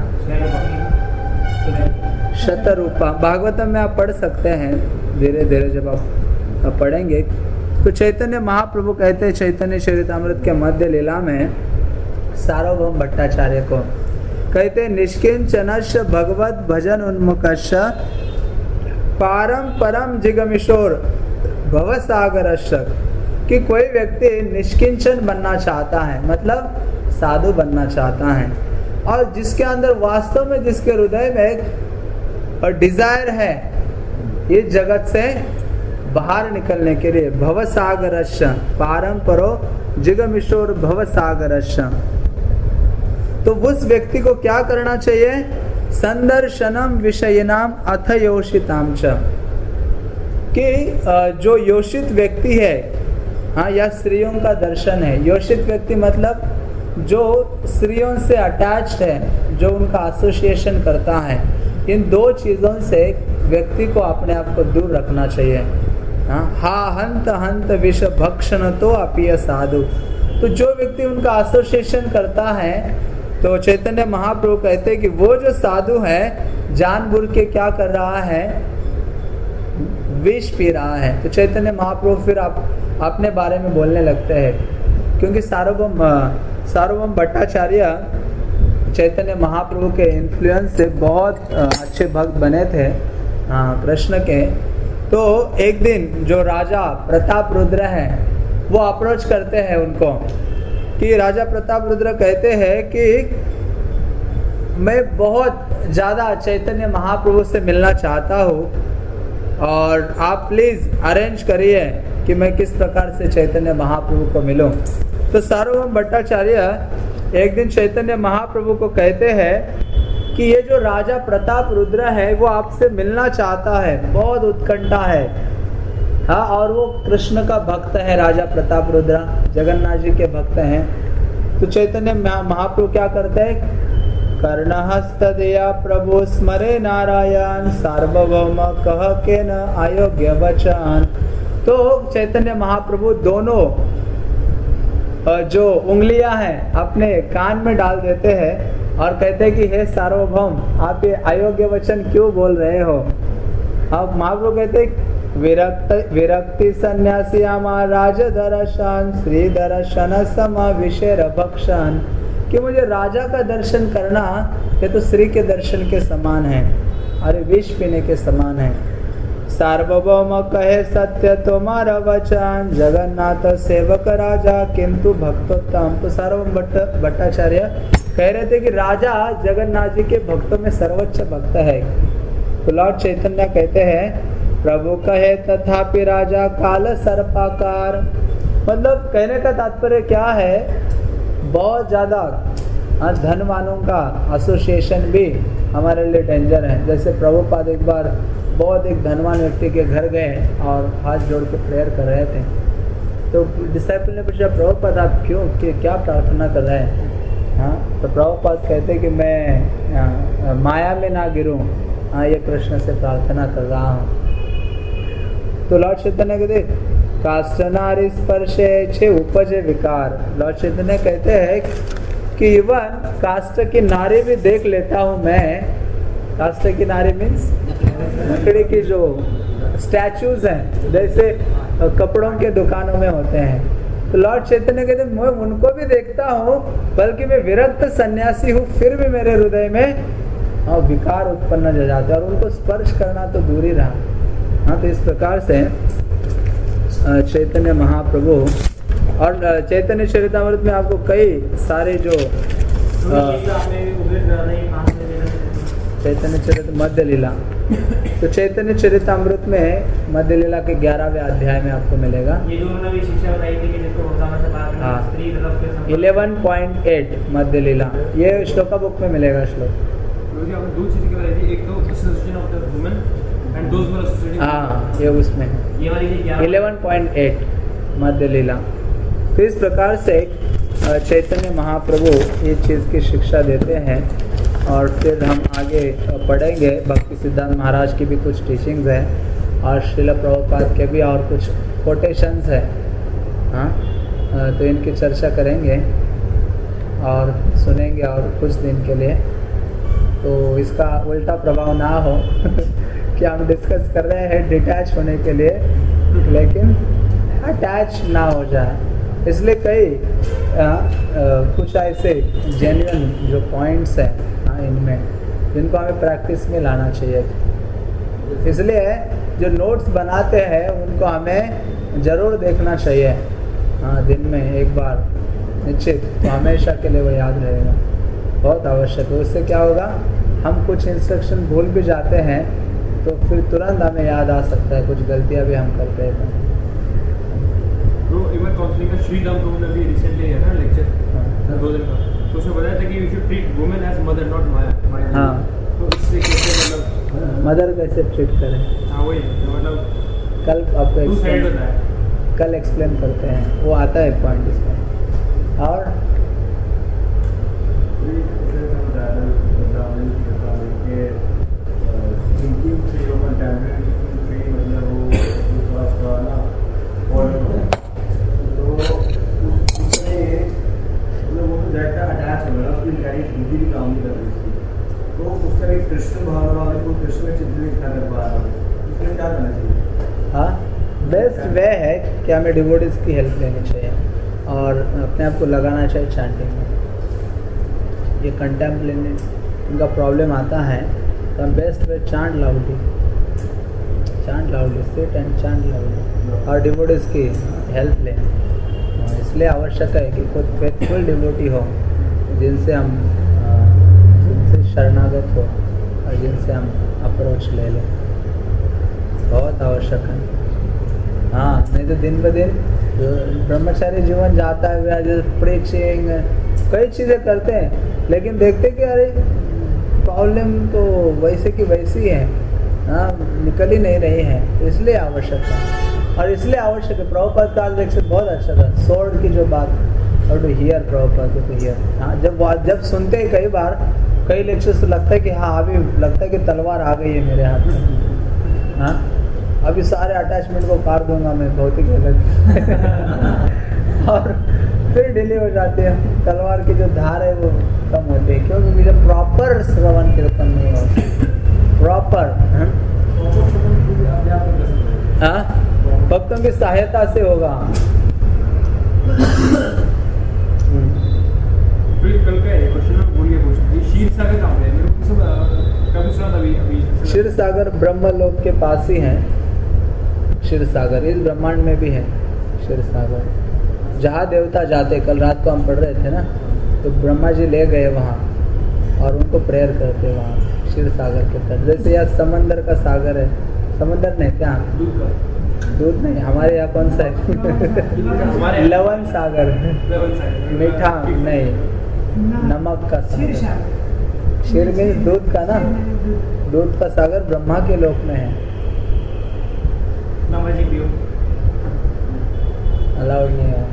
शतरूपा भागवतम में आप पढ़ सकते हैं धीरे धीरे जब आप पढ़ेंगे। तो चैतन्य महाप्रभु कहते हैं चैतन्य चरितामृत के मध्य लीला में सार्वभौम भट्टाचार्य को कहते हैं, निष्किंचनश्च भगवत भजन उन्मुखश्च पारम परम जिगमिशोर भवसागरश्च, कि कोई व्यक्ति निष्किंचन बनना चाहता है, मतलब साधु बनना चाहता है, और जिसके अंदर वास्तव में जिसके हृदय में और डिजायर है ये जगत से बाहर निकलने के लिए, भवसागरश्च पारम परो जिगमिशोर भवसागरश्च, तो उस व्यक्ति को क्या करना चाहिए? संदर्शनम विषयनाम अथ योषिताम च, कि जो योषित व्यक्ति है या स्त्रियों का दर्शन है। योषित व्यक्ति मतलब जो स्त्रियों से अटैच्ड है, जो उनका एसोसिएशन करता है। इन दो चीजों से व्यक्ति को अपने आप को दूर रखना चाहिए। हा हंत हंत विष भक्षण तो अपिय साधु, तो जो व्यक्ति उनका एसोसिएशन करता है, तो चैतन्य महाप्रभु कहते हैं कि वो जो साधु है जानबूझ के क्या कर रहा है? विष पी रहा है। तो चैतन्य महाप्रभु फिर अपने बारे में बोलने लगते हैं, क्योंकि सार्वभौम भट्टाचार्य चैतन्य महाप्रभु के इन्फ्लुएंस से बहुत अच्छे भक्त बने थे कृष्ण के। तो एक दिन जो राजा प्रताप रुद्र है वो अप्रोच करते हैं उनको, कि राजा प्रताप रुद्र कहते हैं कि मैं बहुत ज़्यादा चैतन्य महाप्रभु से मिलना चाहता हूँ और आप प्लीज़ अरेंज करिए कि मैं किस प्रकार से चैतन्य महाप्रभु को मिलूं। तो सार्वभौम भट्टाचार्य एक दिन चैतन्य महाप्रभु को कहते हैं कि ये जो राजा प्रताप रुद्र है वो आपसे मिलना चाहता है, बहुत उत्कंठा है। हाँ, और वो कृष्ण का भक्त है राजा प्रताप रुद्र, जगन्नाथ जी के भक्त हैं। तो चैतन्य महाप्रभु क्या करते हैं? कर्णहस्त दया प्रभु स्मरे नारायण सार्वभौम कह के न अयोग्य वचन। तो चैतन्य महाप्रभु दोनों जो उंगलियां हैं अपने कान में डाल देते हैं और कहते हैं कि हे सार्वभौम, आप ये अयोग्य वचन क्यों बोल रहे हो? अब महाप्रभु कहते हैं विरक्ति सन्यासी राज दर्शन श्री दर्शन सम विषय भक्षण, कि मुझे राजा का दर्शन करना ये तो श्री के दर्शन के समान है, अरे विष पीने के समान है। सार्वभौम कहे सत्य तुम्हारा वचन जगन्नाथ सेवक राजा किंतु भक्तोत्तम। तो सार्वभौम भट्टाचार्य कह रहे थे कि राजा जगन्नाथ जी के भक्तों में सर्वोच्च भक्त है। तो लॉर्ड चैतन्य कहते हैं प्रभु कहे तथापि राजा काल सर्पाकार, मतलब कहने का तात्पर्य क्या है? बहुत ज्यादा धनवानों का एसोसिएशन भी हमारे लिए डेंजर है। जैसे प्रभुपाद एक बार बहुत एक धनवान व्यक्ति के घर गए और हाथ जोड़ के प्रेयर कर रहे थे। तो डिसाइपल ने पूछा, प्रभुपाद आप क्यों क्या प्रार्थना कर रहे हैं? हाँ, तो प्रभुपाद कहते कि मैं माया में ना गिरूं, ये कृष्ण से प्रार्थना कर रहा हूँ। तो लॉर्ड चैतन्य कहते काष्ठ नारी स्पर्शे छे उपजे विकार। लॉर्ड चैतन्य कहते हैं कि इवन काष्ठ की नारी भी देख लेता हूँ मैं। काष्ठ की नारी मीन्स लकड़ी की जो स्टैचूज हैं, जैसे कपड़ों के दुकानों में होते हैं, तो लॉर्ड चैतन्य कहते मैं उनको भी देखता हूँ, बल्कि मैं विरक्त सन्यासी हूँ, फिर भी मेरे हृदय में विकार उत्पन्न हो जाते हैं और उनको स्पर्श करना तो दूर ही रहा। हाँ, तो इस प्रकार से चैतन्य महाप्रभु और चैतन्य चरितामृत में आपको कई सारे जो चैतन्य चरित मध्य लीला, तो चैतन्य चरितामृत में मध्य लीला के 11वें अध्याय में आपको मिलेगा। ये जो उन्होंने भी शिक्षा बताई थी कि जिसको भगवान से बात करना, स्त्री तरफ के संबंध 11.8 मध्य लीला, ये श्लोका बुक में मिलेगा श्लोक। दो चीजें क्या बताई थी, एक तो association of the women and those who are associating. हाँ, ये उसमें है, ये वाली 11.8 मध्य लीला। तो इस प्रकार से चैतन्य महाप्रभु ये चीज़ की शिक्षा देते हैं। और फिर हम आगे पढ़ेंगे, भक्ति सिद्धांत महाराज की भी कुछ टीचिंग्स हैं और श्रील प्रभुपाद के भी और कुछ कोटेशंस हैं। हाँ, तो इनकी चर्चा करेंगे और सुनेंगे और कुछ दिन के लिए, तो इसका उल्टा प्रभाव ना हो कि हम डिस्कस कर रहे हैं डिटैच होने के लिए, लेकिन अटैच ना हो जाए। इसलिए कई कुछ ऐसे जेन्युइन जो पॉइंट्स हैं इनमें, जिनको हमें प्रैक्टिस में लाना चाहिए। इसलिए जो नोट्स बनाते हैं उनको हमें ज़रूर देखना चाहिए। हाँ, दिन में एक बार निश्चित, तो हमेशा के लिए वो याद रहेगा, बहुत आवश्यक है। उससे क्या होगा, हम कुछ इंस्ट्रक्शन भूल भी जाते हैं तो फिर तुरंत हमें याद आ सकता है, कुछ गलतियाँ भी हम करते हैं। तो इवन काउंसलिंग का श्री राम प्रभु ने भी रिसेंटली है ना लेक्चर 2 दिन का, तो उसमें बताया था कि you should treat women as mother not my. हाँ, तो इससे कैसे मतलब मदर कैसे ट्रीट करें। हाँ वही मतलब कल आपको टू साइड होता है, कल एक्सप्लेन करते हैं, वो आता है पॉइंट इसमें। और तो उसका एक कृष्ण भावना वाले को कृष्ण में चित्रित कर पा रहा हूँ, इसमें क्या करना चाहिए? हाँ, बेस्ट वे है कि हमें डिवोटीज की हेल्प लेनी चाहिए और अपने आप को लगाना चाहिए चैंटिंग में। ये कंटेम्पलेट उनका प्रॉब्लम आता है, तो हम best way chant loudly, sit and chant loudly और डिवोटीज की हेल्प लें। इसलिए आवश्यक है कि कोई फेथफुल डिवोटी हो, जिनसे हम शरणागत हो और जिनसे हम अप्रोच ले लें, बहुत आवश्यक है। हाँ, नहीं तो दिन ब दिन जो ब्रह्मचारी जीवन जाता है, जैसे प्रीचिंग कई चीज़ें करते हैं, लेकिन देखते कि अरे प्रॉब्लम तो वैसे की वैसी है, हाँ, निकल ही नहीं रही है। इसलिए आवश्यक है, और इसलिए आवश्यक है। प्रभुपाद का लेक्चर बहुत अच्छा था, सोर्ड की जो बात, और to hear Prabhupada to hear. हाँ, जब सुनते हैं कई बार कई लेक्चर्स तो लगता है कि हाँ, अभी लगता है कि तलवार आ गई है मेरे हाथ में। हाँ, अभी सारे अटैचमेंट को काट दूंगा मैं, भौतिक जगत और फिर डिले हो जाते हैं, तलवार की जो धार है वो कम होती है, क्योंकि जब प्रॉपर श्रवण कीर्तन नहीं होता, प्रॉपर भक्तों की सहायता से होगा। कल का है क्वेश्चन में बोलिए क्वेश्चन, क्षीर सागर कहाँ पे है? मेरे को सब कभी सुना था अभी क्षीर सागर ब्रह्मलोक के पास ही है। क्षीर सागर इस ब्रह्मांड में भी है। क्षीर सागर जहाँ देवता जाते, कल रात को हम पढ़ रहे थे ना, तो ब्रह्मा जी ले गए वहाँ और उनको प्रेयर करते वहाँ क्षीर सागर के तट। जैसे यहाँ समंदर का सागर है, समंदर नहीं क्या, दूध नहीं, हमारे यहाँ कौन सा है लवन सागर है, मीठा नहीं, नमक का सागर। क्षीर मीन्स दूध का ना, दूध का सागर ब्रह्मा के लोक में है। अलाउड नहीं है।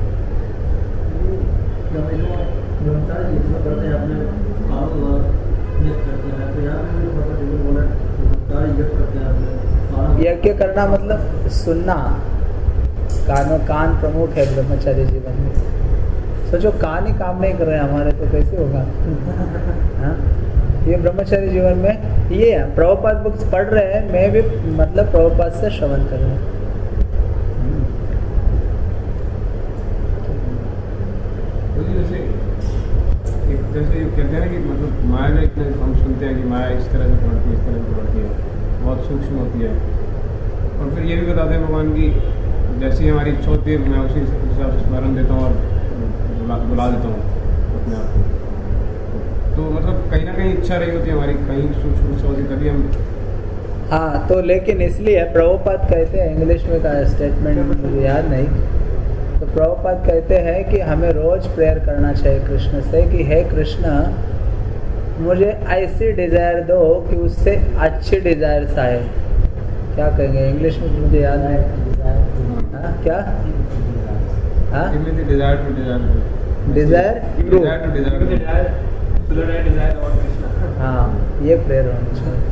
यज्ञ करना मतलब सुनना, कान प्रमुख है ब्रह्मचारी जीवन में। सोचो कान ही काम नहीं कर रहे हमारे, तो कैसे होगा। हाँ, ये ब्रह्मचारी जीवन में ये है। प्रभुपाद बुक्स पढ़ रहे हैं, मैं भी मतलब प्रभुपाद से श्रवण कर रहा हूँ। जैसे कहते हैं ना कि मतलब माया का इतना हम सुनते हैं कि माया इस तरह से बढ़ती है, इस तरह से बढ़ती है, बहुत सूक्ष्म होती है। और फिर ये भी बताते हैं भगवान की जैसी हमारी इच्छा होती है मैं उसी हिसाब से स्मरण देता हूँ और बुला देता हूँ अपने आप को। तो मतलब कहीं ना कहीं इच्छा रही होती है हमारी, कहीं सूक्ष्म इच्छा होती तभी हम। हाँ, तो लेकिन इसलिए प्रभुपाद कहते हैं, इंग्लिश में का स्टेटमेंट मुझे याद नहीं, तो प्रभुपाद कहते हैं कि हमें रोज प्रेयर करना चाहिए कृष्ण से कि हे कृष्ण मुझे ऐसी डिजायर दो कि उससे अच्छी डिजायर्स आए। क्या कहेंगे इंग्लिश में, मुझे याद नहीं। हाँ क्या? हाँ डिजायर ट्रू। हाँ ये प्रेयर होनी चाहिए।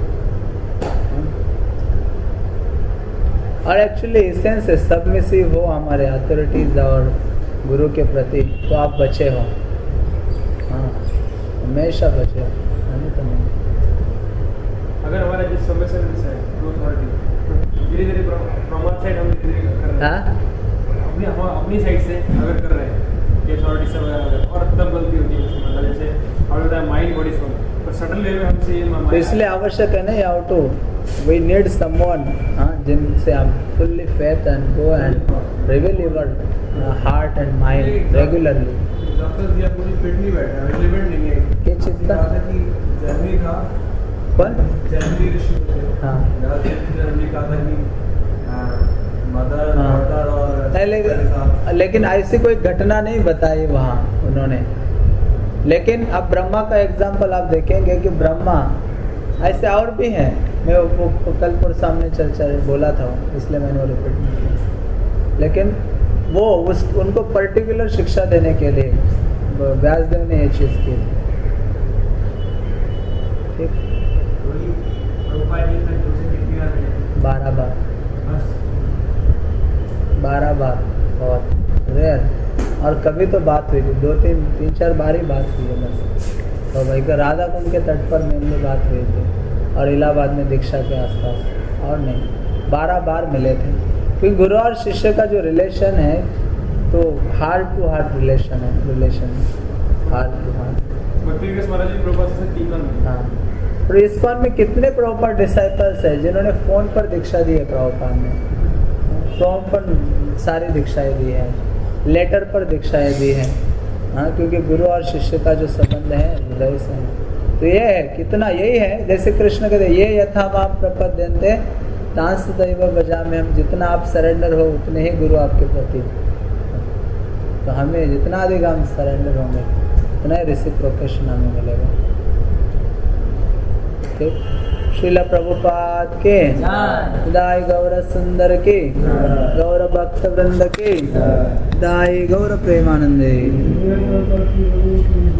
और एक्चुअली सेंस सबमिसिव हो हमारे अथॉरिटीज और गुरु के प्रति, तो आप बचे हो। हाँ हमेशा बचे हो, नहीं तो नहीं। अगर हमारा जिस समय से धीरे-धीरे प्रमोट साइड हम कर रहे हैं, अपनी साइड से अगर कर रहे हैं ये अथॉरिटी से वगैरह, और तब गलती होती है। मतलब जैसे और होता है माइंड बॉडी सोल, पर सडन लेवल हमसे ये तो इसलिए आवश्यक है ना how to we need someone जिनसे हम fully faith and go and reveal your heart and mind regularly. Doctor ji मुझे फिट नहीं बैठा, रिलेवेंट नहीं है। किस चीज़ का? जर्नी था कौन? जर्नी ऋषि थे। हाँ जर्नी कहा था कि मदर डॉटर और लेकिन ऐसी कोई घटना नहीं बताई वहाँ उन्होंने। लेकिन अब ब्रह्मा का एग्जाम्पल आप देखेंगे कि ब्रह्मा ऐसे और भी हैं। मैं वो कल पर सामने चर्चा बोला था, इसलिए मैंने वो रिपीट नहीं किया। लेकिन वो उनको पर्टिकुलर शिक्षा देने के लिए व्यासदेव ने ये चीज़ की थी। ठीक 12 बार बहुत रेयर, और कभी तो बात हुई थी 2-3-4 बार ही बात हुई है बस। तो भाई का राधा कुंड के तट पर मेनली बात हुई थी और इलाहाबाद में दीक्षा के आसपास, और नहीं 12 बार मिले थे। क्योंकि गुरु और शिष्य का जो रिलेशन है तो हार्ट टू हार्ट रिलेशन है, हार्ट टू हार्ट। हाँ, और इस्कॉन में कितने प्रॉपर डिसाइपल्स हैं जिन्होंने फ़ोन पर दीक्षा दी है। प्रभुपाद ने फ़ोन पर सारी दीक्षाएं दी है, लेटर पर दीक्षाएं दी हैं। हाँ, क्योंकि गुरु और शिष्य का जो संबंध है हृदय से है। तो ये है कितना, यही है जैसे कृष्ण कहते ये यथा माम प्रपद्यन्ते तांस दैव बजा में, हम जितना आप सरेंडर हो उतने ही गुरु आपके प्रति। तो हमें जितना अधिक हम सरेंडर होंगे उतना ही रेसिप्रोकेशन हमें मिलेगा। ठीक, श्रील प्रभुपाद के दाई गौर सुंदर के गौर भक्त वृंद के दाई गौर प्रेमानंदे।